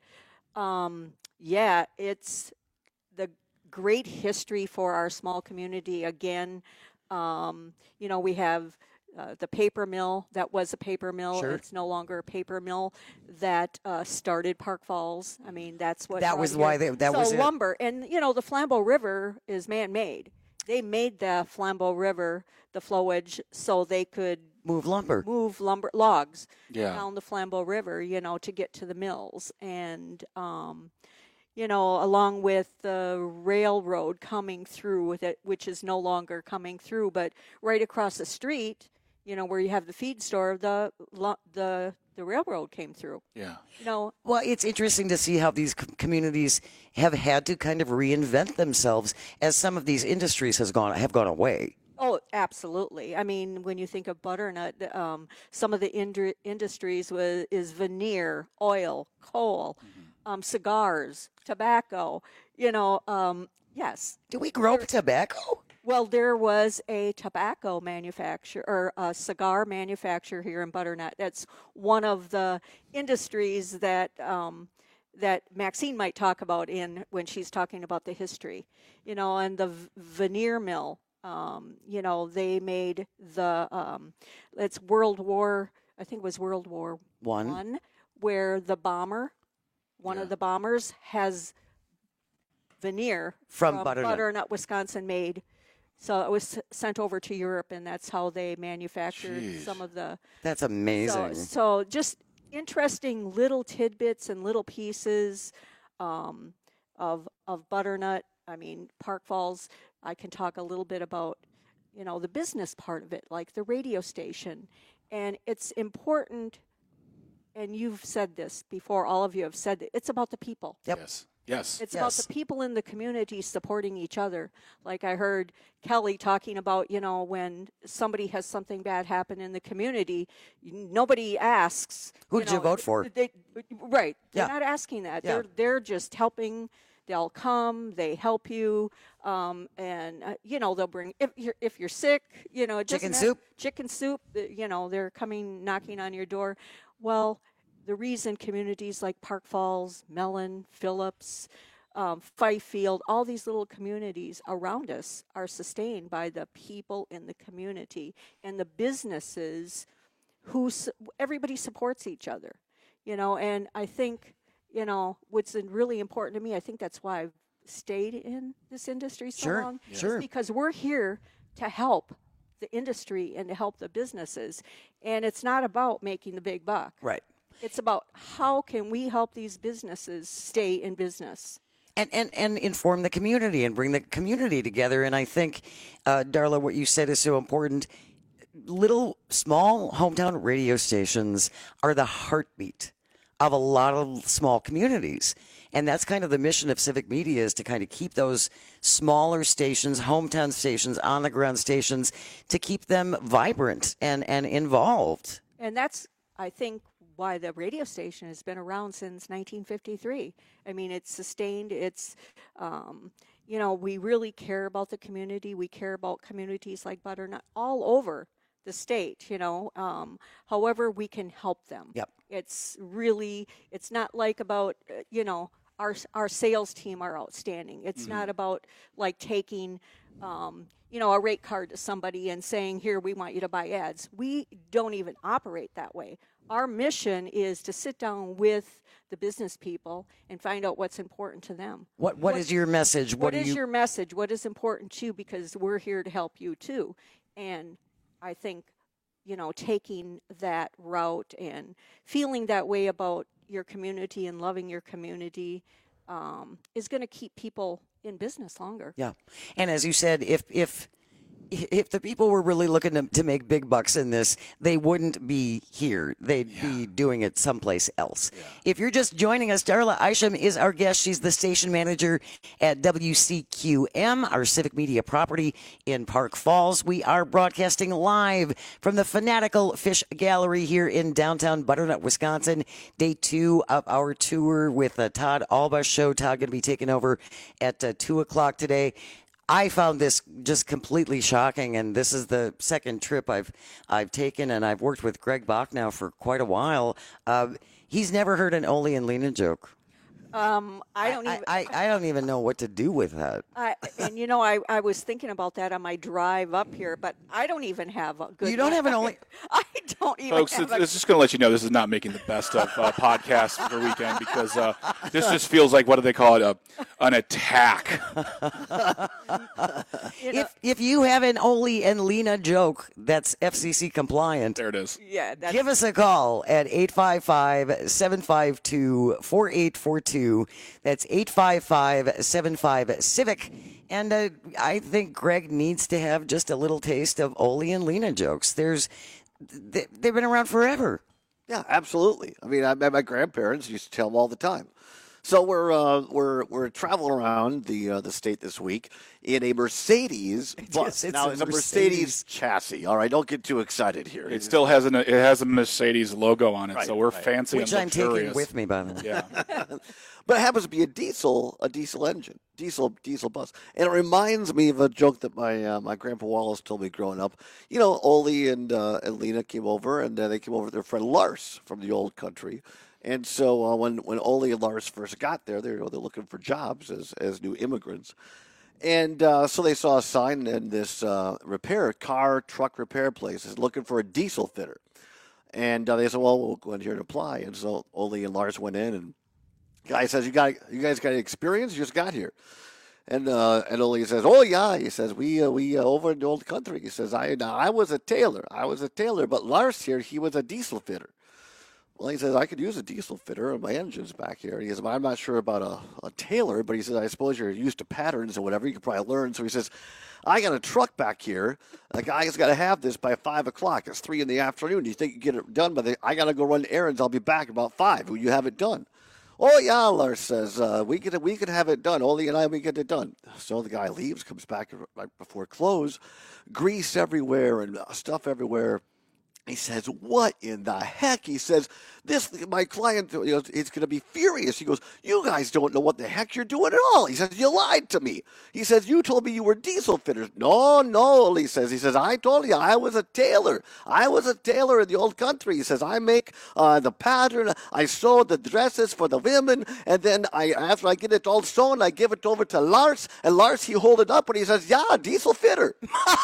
um, yeah, it's the great history for our small community. Again, um, you know, we have Uh, the paper mill that was a paper mill. Sure. It's no longer a paper mill that uh, started Park Falls. I mean, that's what that was why they, that so was it. lumber. And you know, the Flambeau River is man-made. They made the Flambeau River, the flowage, so they could move lumber, move lumber logs Yeah. down the Flambeau River, you know, to get to the mills, and um, you know, along with the railroad coming through with it, which is no longer coming through, but right across the street, you know, where you have the feed store, the lo- the the railroad came through. Yeah. You know, Well, it's interesting to see how these com- communities have had to kind of reinvent themselves as some of these industries has gone have gone away. oh, absolutely. I mean, when you think of butternut, um, some of the indri- industries was is veneer, oil, coal, um, cigars, tobacco. You know, um, yes. Do we grow tobacco? Well, there was a tobacco manufacturer or a cigar manufacturer here in Butternut. That's one of the industries that um, that Maxine might talk about in when she's talking about the history. You know, and the v- veneer mill. Um, you know, they made the um, it's World War. I think it was World War One. One, where the bomber, one of the bombers, has veneer From Butternut. Butternut, Wisconsin, made. So it was sent over to Europe, and that's how they manufactured Jeez. some of the. That's amazing. So, so just interesting little tidbits and little pieces um, of of butternut. I mean, Park Falls. I can talk a little bit about, you know, the business part of it, like the radio station, and it's important. And you've said this before. All of you have said it. It's about the people. Yep. Yes. Yes. It's about the people in the community supporting each other. Like I heard Kelly talking about, you know, when somebody has something bad happen in the community, nobody asks. Who you did you know, vote for? They, right. They're Yeah. not asking that. Yeah. They're they're just helping. They'll come. They help you, um, and uh, you know they'll bring if you're if you're sick. You know, it doesn't Chicken matter- soup? Chicken soup. uh, You know, they're coming knocking on your door. Well, the reason communities like Park Falls, Mellon, Phillips, um, Fifield, all these little communities around us are sustained by the people in the community and the businesses who su- everybody supports each other, you know. And I think, you know, what's really important to me, I think that's why I've stayed in this industry so Sure, long, is sure. because we're here to help the industry and to help the businesses, and it's not about making the big buck. Right. It's about how can we help these businesses stay in business. And, and, and inform the community and bring the community together. And I think, uh, Darla, what you said is so important. Little, small hometown radio stations are the heartbeat of a lot of small communities. And that's kind of the mission of Civic Media, is to kind of keep those smaller stations, hometown stations, on-the-ground stations, to keep them vibrant and, and involved. And that's, I think, why the radio station has been around since nineteen fifty-three. I mean, it's sustained. It's, um, you know, we really care about the community. We care about communities like Butternut all over the state, you know, um, however we can help them. Yep. It's really, it's not like about, uh, you know, our our sales team are outstanding. It's not about like taking, um, you know, a rate card to somebody and saying, here, we want you to buy ads. We don't even operate that way. Our mission is to sit down with the business people and find out what's important to them. What What is your message? What do is you... your message? What is important to you? Because we're here to help you too. And I think, you know, taking that route and feeling that way about your community and loving your community um, is going to keep people in business longer. Yeah. And as you said, if if if the people were really looking to, to make big bucks in this, they wouldn't be here. They'd yeah. be doing it someplace else. Yeah. If you're just joining us, Darla Isham is our guest. She's the station manager at W C Q M, our Civic Media property in Park Falls. We are broadcasting live from the Fanatical Fish Gallery here in downtown Butternut, Wisconsin. Day two of our tour with the Todd Alba Show. Todd going to be taking over at uh, two o'clock today. I found this just completely shocking, and this is the second trip I've I've taken, and I've worked with Greg Bach now for quite a while. Uh, he's never heard an Ole and Lena joke. Um, I don't I, even. I, I don't even know what to do with that. I, and you know, I, I was thinking about that on my drive up here, but I don't even have a good. You don't have an only. I don't even. Folks, have it's, a, it's just going to let you know this is not making the best of uh, podcasts for the weekend because uh, this just feels like, what do they call it, a, an attack. you know, If if you have an Ole and Lena joke that's F C C compliant, there it is. yeah, that's, give us a call at eight five five, seven five two, four eight four two. That's eight five five, seven five, CIVIC. And uh, I think Greg needs to have just a little taste of Ole and Lena jokes. There's, they, they've been around forever. Yeah, absolutely. I mean, I, my grandparents used to tell them all the time. So we're uh, we're we're traveling around the uh, the state this week in a Mercedes bus. Yes, it's now a it's a Mercedes. Mercedes chassis. All right, don't get too excited here. It still has an it has a Mercedes logo on it, Right, so we're right. fancy Which and I'm taking luxurious. with me, by the way. Yeah. But it happens to be a diesel, a diesel engine, diesel diesel bus, and it reminds me of a joke that my uh, my grandpa Wallace told me growing up. You know, Ole and uh, and Lena came over, and uh, they came over with their friend Lars from the old country. And so uh, when when Ole and Lars first got there, they're they're looking for jobs as as new immigrants, and uh, so they saw a sign in this uh, repair car truck repair place is looking for a diesel fitter, and uh, they said, well, we'll go in here and apply. And so Ole and Lars went in, and the guy says, you got you guys got any experience? You just got here. And uh, and Ole says, oh yeah, he says we uh, we uh, over in the old country. He says I now I was a tailor, I was a tailor, but Lars here he was a diesel fitter. Well, he says, I could use a diesel fitter, and my engine's back here. And he says, well, I'm not sure about a, a tailor, but he says, I suppose you're used to patterns or whatever. You could probably learn. So he says, I got a truck back here. The guy's got to have this by five o'clock. It's three in the afternoon. Do you think you get it done? But I got to go run errands. I'll be back about five. Will you have it done? Oh, yeah, Lars says, uh, we could we could have it done. Ole and I, we get it done. So the guy leaves, comes back right before close, grease everywhere and stuff everywhere. He says, what in the heck? He says, this, my client, you know, is going to be furious. He goes, you guys don't know what the heck you're doing at all. He says, you lied to me. He says, you told me you were diesel fitters. No, no, he says. He says, I told you I was a tailor. I was a tailor in the old country. He says, I make uh, the pattern. I sew the dresses for the women. And then I, after I get it all sewn, I give it over to Lars. And Lars, he hold it up and he says, yeah, diesel fitter.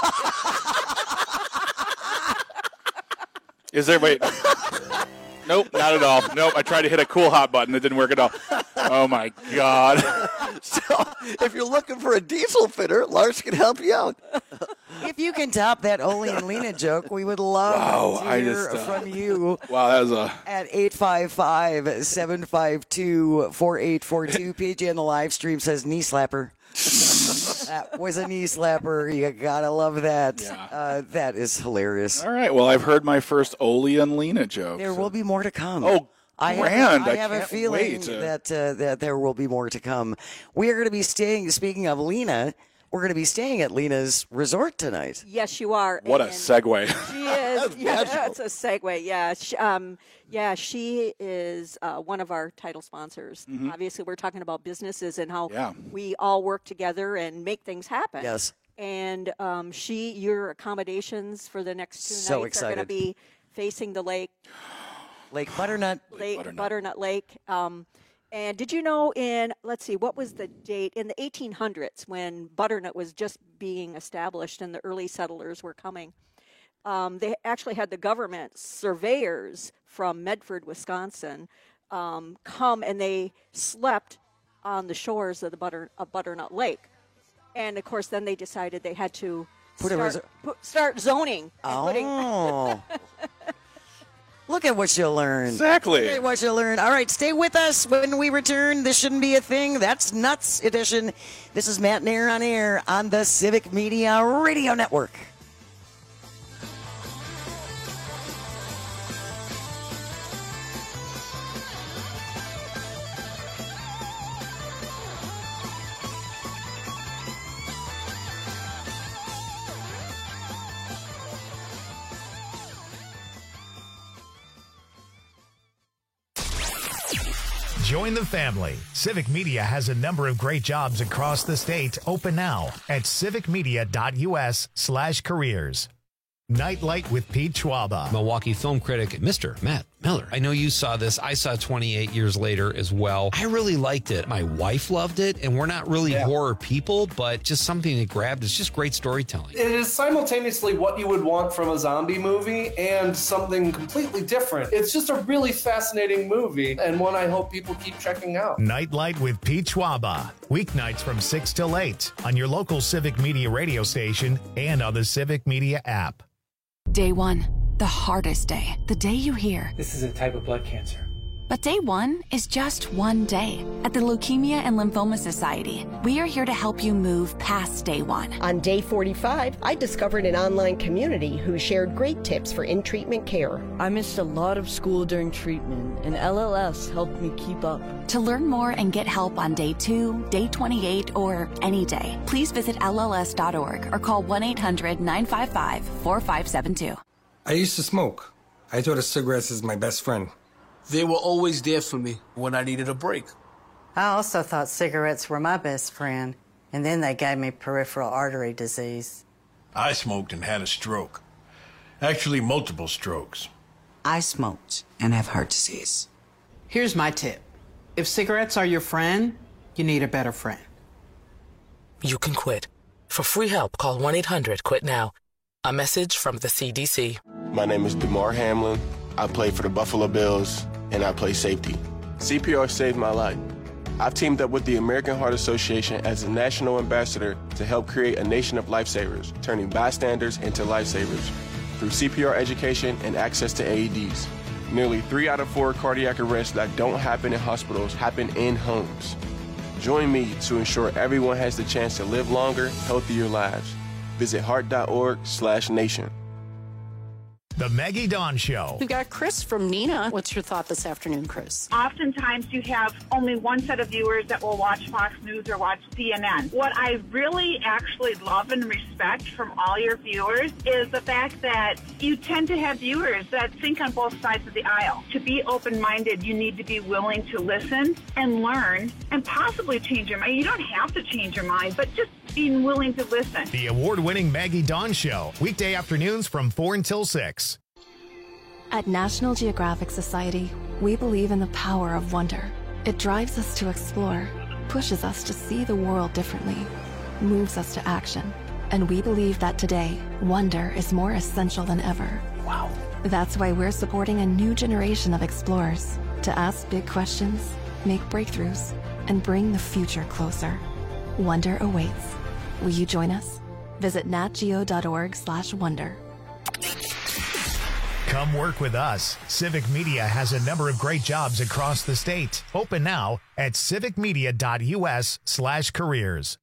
Is there wait? Nope, not at all. Nope, I tried to hit a cool hot button. It didn't work at all. Oh my God. So if you're looking for a diesel fitter, Lars can help you out. If you can top that Ole and Lena joke, we would love Wow, to I hear just, uh, from you. Wow, that was a At eight five five, seven five two, four eight four two. P J on the live stream says knee slapper. That was a knee slapper. You gotta love that. Yeah. Uh, that is hilarious. all right. Well, I've heard my first Ole and Lena joke. There so- will be more to come. Oh, I grand! have, I I have a can't feeling wait to- that uh, that there will be more to come. We are going to be staying. Speaking of Lena, we're going to be staying at Lena's resort tonight. yes, you are. What a and segue. She is. Yeah, that's a segue. Yeah, she, um, yeah, she is uh, one of our title sponsors. Mhm. Obviously, we're talking about businesses and how Yeah. we all work together and make things happen. Yes. And um, she, your accommodations for the next two So nights are going to excited. be facing the lake, Lake Butternut. Lake Butternut. Butternut, Lake. Um, and did you know in, let's see, what was the date? In the eighteen hundreds when Butternut was just being established and the early settlers were coming, um, they actually had the government surveyors from Medford, Wisconsin, um, come and they slept on the shores of the Butter, of Butternut Lake. And, of course, then they decided they had to Put a start, reser- put, start zoning. And putting, Oh. Look at what you learned. Exactly. Look at what you learned. All right, stay with us when we return. This shouldn't be a thing. That's Nuts Edition. This is Matt Nair on air on the Civic Media Radio Network. Join the family. Civic Media has a number of great jobs across the state open now at civicmedia.us slash careers. Nightlight with Pete Schwaba. Milwaukee film critic Mister Matt Miller, I know you saw this. I saw twenty-eight years later as well. I really liked it. My wife loved it, and we're not really yeah. horror people, but just something that grabbed. It's just great storytelling. It is simultaneously what you would want from a zombie movie and something completely different. It's just a really fascinating movie, and one I hope people keep checking out. Nightlight with Pete Schwaba. Weeknights from six till eight on your local Civic Media radio station and on the Civic Media app. Day one, the hardest day. The day you hear, this is a type of blood cancer. But day one is just one day. At the Leukemia and Lymphoma Society, we are here to help you move past day one. On day forty-five, I discovered an online community who shared great tips for in-treatment care. I missed a lot of school during treatment, and L L S helped me keep up. To learn more and get help on day two, day twenty-eight, or any day, please visit L L S dot org or call one eight hundred nine five five four five seven two. I used to smoke. I thought of cigarettes as my best friend. They were always there for me when I needed a break. I also thought cigarettes were my best friend, and then they gave me peripheral artery disease. I smoked and had a stroke. Actually, multiple strokes. I smoked and have heart disease. Here's my tip. If cigarettes are your friend, you need a better friend. You can quit. For free help, call one eight hundred quit now. A message from the C D C. My name is DeMar Hamlin. I play for the Buffalo Bills, and I play safety. C P R saved my life. I've teamed up with the American Heart Association as a national ambassador to help create a nation of lifesavers, turning bystanders into lifesavers through C P R education and access to A E Ds. Nearly three out of four cardiac arrests that don't happen in hospitals happen in homes. Join me to ensure everyone has the chance to live longer, healthier lives. Visit heart.org slash nation. The Maggie Dawn Show. We've got Chris from Neenah. What's your thought this afternoon, Chris? Oftentimes you have only one set of viewers that will watch Fox News or watch C N N. What I really actually love and respect from all your viewers is the fact that you tend to have viewers that think on both sides of the aisle. To be open-minded, you need to be willing to listen and learn and possibly change your mind. You don't have to change your mind, but just being willing to listen. The award-winning Maggie Dawn Show. Weekday afternoons from four until six. At National Geographic Society, we believe in the power of wonder. It drives us to explore, pushes us to see the world differently, moves us to action. And we believe that today, wonder is more essential than ever. Wow. That's why we're supporting a new generation of explorers to ask big questions, make breakthroughs, and bring the future closer. Wonder awaits. Will you join us? Visit natgeo.org slash wonder. Come work with us. Civic Media has a number of great jobs across the state. Open now at civicmedia.us slash careers.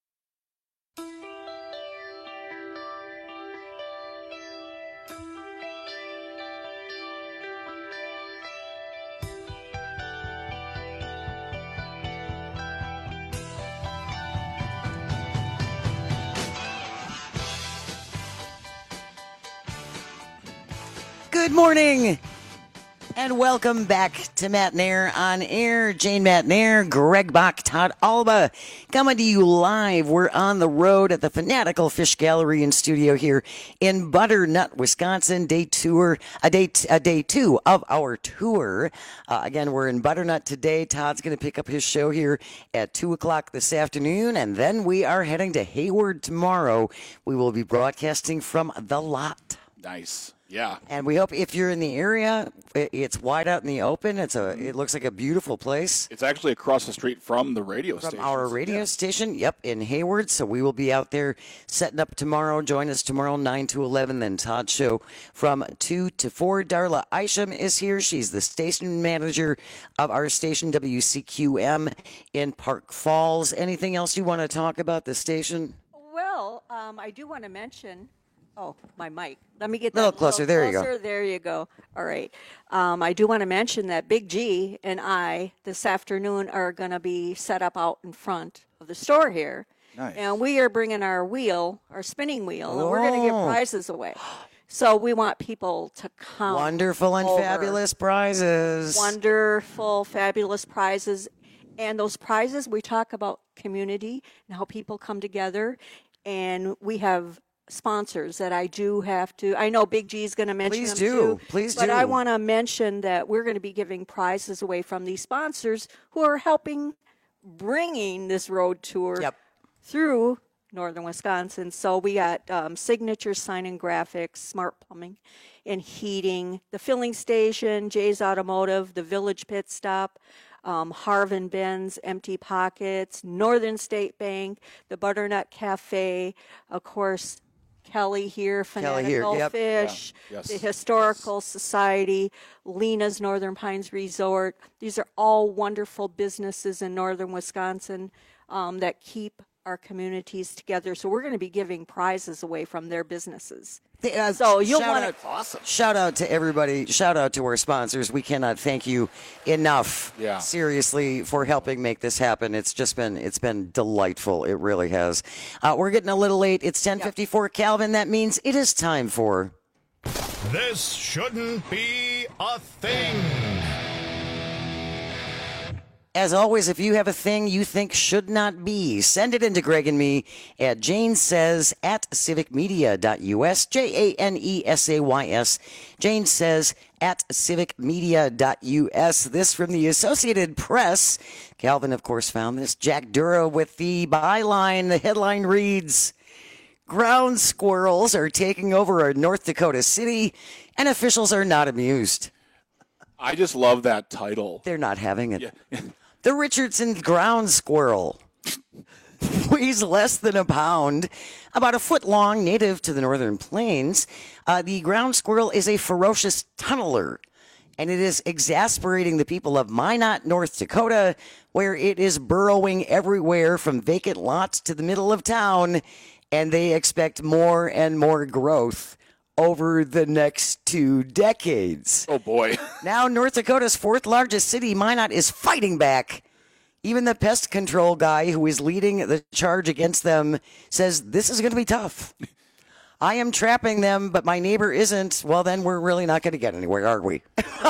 Good morning, and welcome back to Matt Nair on Air. Jane Matt Nair, Greg Bach, Todd Alba, coming to you live. We're on the road at the Fanatical Fish Gallery and Studio here in Butternut, Wisconsin. Day tour, a day, t- a day two of our tour. Uh, again, we're in Butternut today. Todd's going to pick up his show here at two o'clock this afternoon, and then we are heading to Hayward tomorrow. We will be broadcasting from the lot. Nice. Yeah. And we hope if you're in the area, it's wide out in the open. It's a. It looks like a beautiful place. It's actually across the street from the radio from station. From our radio yeah. station, yep, in Hayward. So we will be out there setting up tomorrow. Join us tomorrow, nine to eleven. Then Todd's show from two to four. Darla Isham is here. She's the station manager of our station, W C Q M in Park Falls. Anything else you want to talk about the station? Well, um, I do want to mention... Oh, my mic. Let me get that a little closer. Little there closer. you go. There you go. All right. Um, I do want to mention that Big G and I this afternoon are going to be set up out in front of the store here. Nice. And we are bringing our wheel, our spinning wheel, oh. and we're going to give prizes away. So we want people to come. Wonderful and over. fabulous prizes. Wonderful, fabulous prizes. And those prizes, we talk about community and how people come together. And we have sponsors that I do have to. I know Big G's going to mention Please them do. too, Please but do. I want to mention that we're going to be giving prizes away from these sponsors who are helping bringing this road tour yep. through northern Wisconsin. So we got um, Signature Sign and Graphics, Smart Plumbing and Heating, the Filling Station, Jay's Automotive, the Village Pit Stop, um, Harvin Benz, Empty Pockets, Northern State Bank, the Butternut Cafe, of course, Kelly here, Kelly here, Fanatical yep. Fish, Yeah, yes. the Historical Society, Lena's Northern Pines Resort. These are all wonderful businesses in northern Wisconsin um, that keep our communities together. So we're going to be giving prizes away from their businesses. Uh, so you'll shout want out, to awesome. Shout out to everybody. Shout out to our sponsors. We cannot thank you enough. Yeah. Seriously, for helping make this happen. It's just been it's been delightful. It really has. Uh, we're getting a little late. It's ten fifty-four, yep. Calvin. That means it is time for. This shouldn't be a thing. As always, if you have a thing you think should not be, send it into Greg and me at Jane Says at civic media dot U S, J A N E S A Y S. Jane Says at civic media dot U S. This from the Associated Press. Calvin, of course, found this. Jack Dura with the byline. The headline reads, ground squirrels are taking over a North Dakota city, and officials are not amused. I just love that title. They're not having it. Yeah. The Richardson ground squirrel weighs less than a pound, about a foot long, native to the northern plains. Uh, the ground squirrel is a ferocious tunneler, and it is exasperating the people of Minot, North Dakota, where it is burrowing everywhere from vacant lots to the middle of town, and they expect more and more growth over the next two decades. Oh, boy. Now, North Dakota's fourth largest city, Minot, is fighting back. Even the pest control guy who is leading the charge against them says this is going to be tough. I am trapping them, but my neighbor isn't. Well, then we're really not going to get anywhere, are we?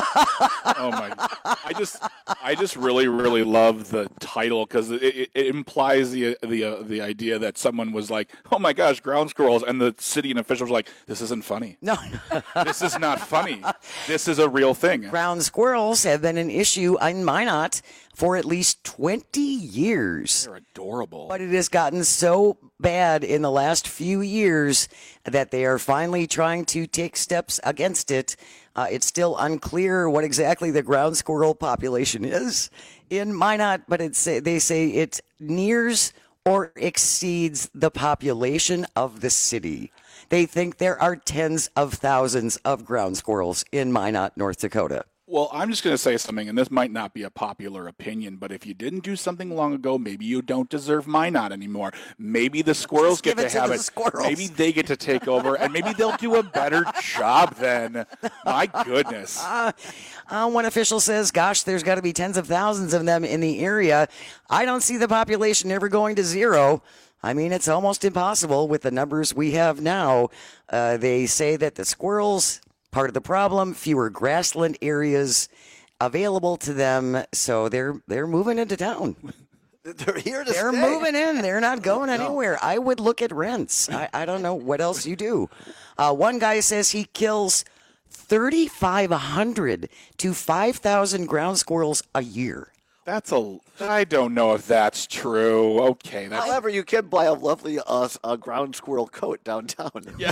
Oh my! I just, I just really, really love the title because it, it, it implies the the uh, the idea that someone was like, "Oh my gosh, ground squirrels," and the city and officials were like, "This isn't funny. No, this is not funny. This is a real thing." Ground squirrels have been an issue in Minot for at least twenty years. They're adorable. But it has gotten so bad in the last few years that they are finally trying to take steps against it. Uh, it's still unclear what exactly the ground squirrel population is in Minot, but it's, they say it nears or exceeds the population of the city. They think there are tens of thousands of ground squirrels in Minot, North Dakota. Well, I'm just going to say something, and this might not be a popular opinion, but if you didn't do something long ago, maybe you don't deserve Minot anymore. Maybe the squirrels get to it to have the it. squirrels. Maybe they get to take over, and maybe they'll do a better job then. My goodness. Uh, uh, one official says, gosh, there's got to be tens of thousands of them in the area. I don't see the population ever going to zero. I mean, it's almost impossible with the numbers we have now. Uh, they say that the squirrels, part of the problem, fewer grassland areas available to them, so they're they're moving into town. They're here to They're stay. moving in. They're not going anywhere. I would look at rents. I, I don't know what else you do. Uh, one guy says he kills thirty-five hundred to five thousand ground squirrels a year. That's a. I don't know if that's true. Okay. That's, However, you can buy a lovely uh, uh, ground squirrel coat downtown. Yes.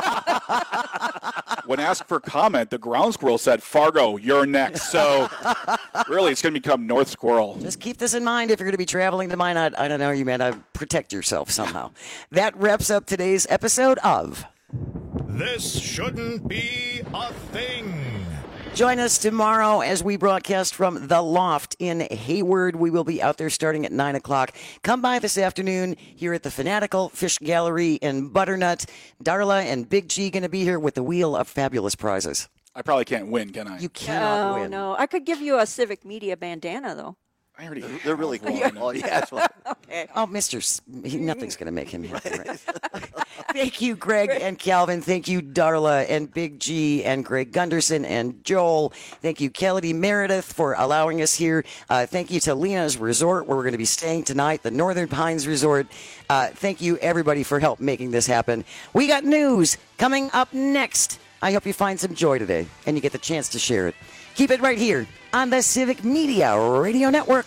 When asked for comment, the ground squirrel said, Fargo, you're next. So really, it's going to become North Squirrel. Just keep this in mind if you're going to be traveling to Minot. I don't know, you better protect yourself somehow. That wraps up today's episode of This Shouldn't Be a Thing. Join us tomorrow as we broadcast from The Loft in Hayward. We will be out there starting at nine o'clock. Come by this afternoon here at the Fanatical Fish Gallery in Butternut. Darla and Big G going to be here with the Wheel of Fabulous Prizes. I probably can't win, can I? You cannot oh, win. no. I could give you a Civic Media bandana, though. I already They're really cool. Oh, yeah, that's what. Okay. Oh, Mister S- he, nothing's going to make him happy. Right? Thank you, Greg and Calvin. Thank you, Darla and Big G and Greg Gunderson and Joel. Thank you, Kelly Meredith, for allowing us here. Uh, thank you to Lena's Resort, where we're going to be staying tonight, the Northern Pines Resort. Uh, thank you, everybody, for help making this happen. We got news coming up next. I hope you find some joy today and you get the chance to share it. Keep it right here on the Civic Media Radio Network.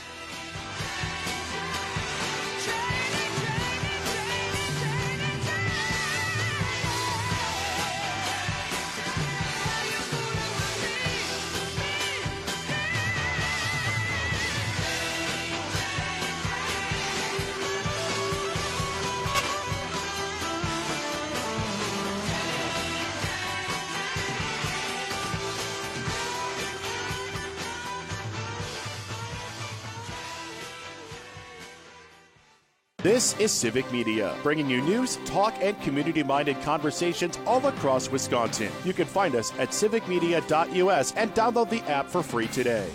This is Civic Media, bringing you news, talk, and community-minded conversations all across Wisconsin. You can find us at civic media dot U S and download the app for free today.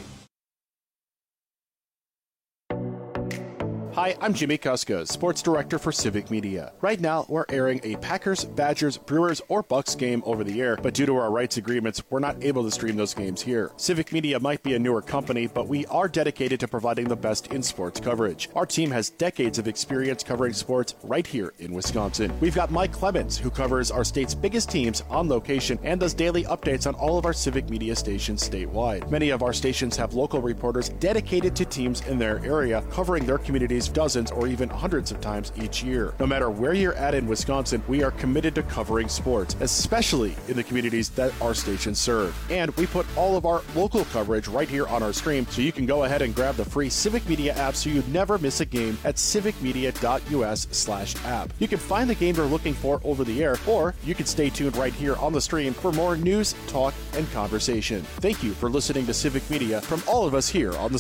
Hi, I'm Jimmy Kuska, Sports Director for Civic Media. Right now, we're airing a Packers, Badgers, Brewers, or Bucks game over the air, but due to our rights agreements, we're not able to stream those games here. Civic Media might be a newer company, but we are dedicated to providing the best in sports coverage. Our team has decades of experience covering sports right here in Wisconsin. We've got Mike Clemens, who covers our state's biggest teams on location and does daily updates on all of our Civic Media stations statewide. Many of our stations have local reporters dedicated to teams in their area, covering their communities dozens or even hundreds of times each year. No matter where you're at in Wisconsin, we are committed to covering sports, especially in the communities that our stations serve. And we put all of our local coverage right here on our stream, so you can go ahead and grab the free Civic Media app so you never miss a game at civic media dot U S slash app. You can find the game you're looking for over the air, or you can stay tuned right here on the stream for more news, talk, and conversation. Thank you for listening to Civic Media from all of us here on the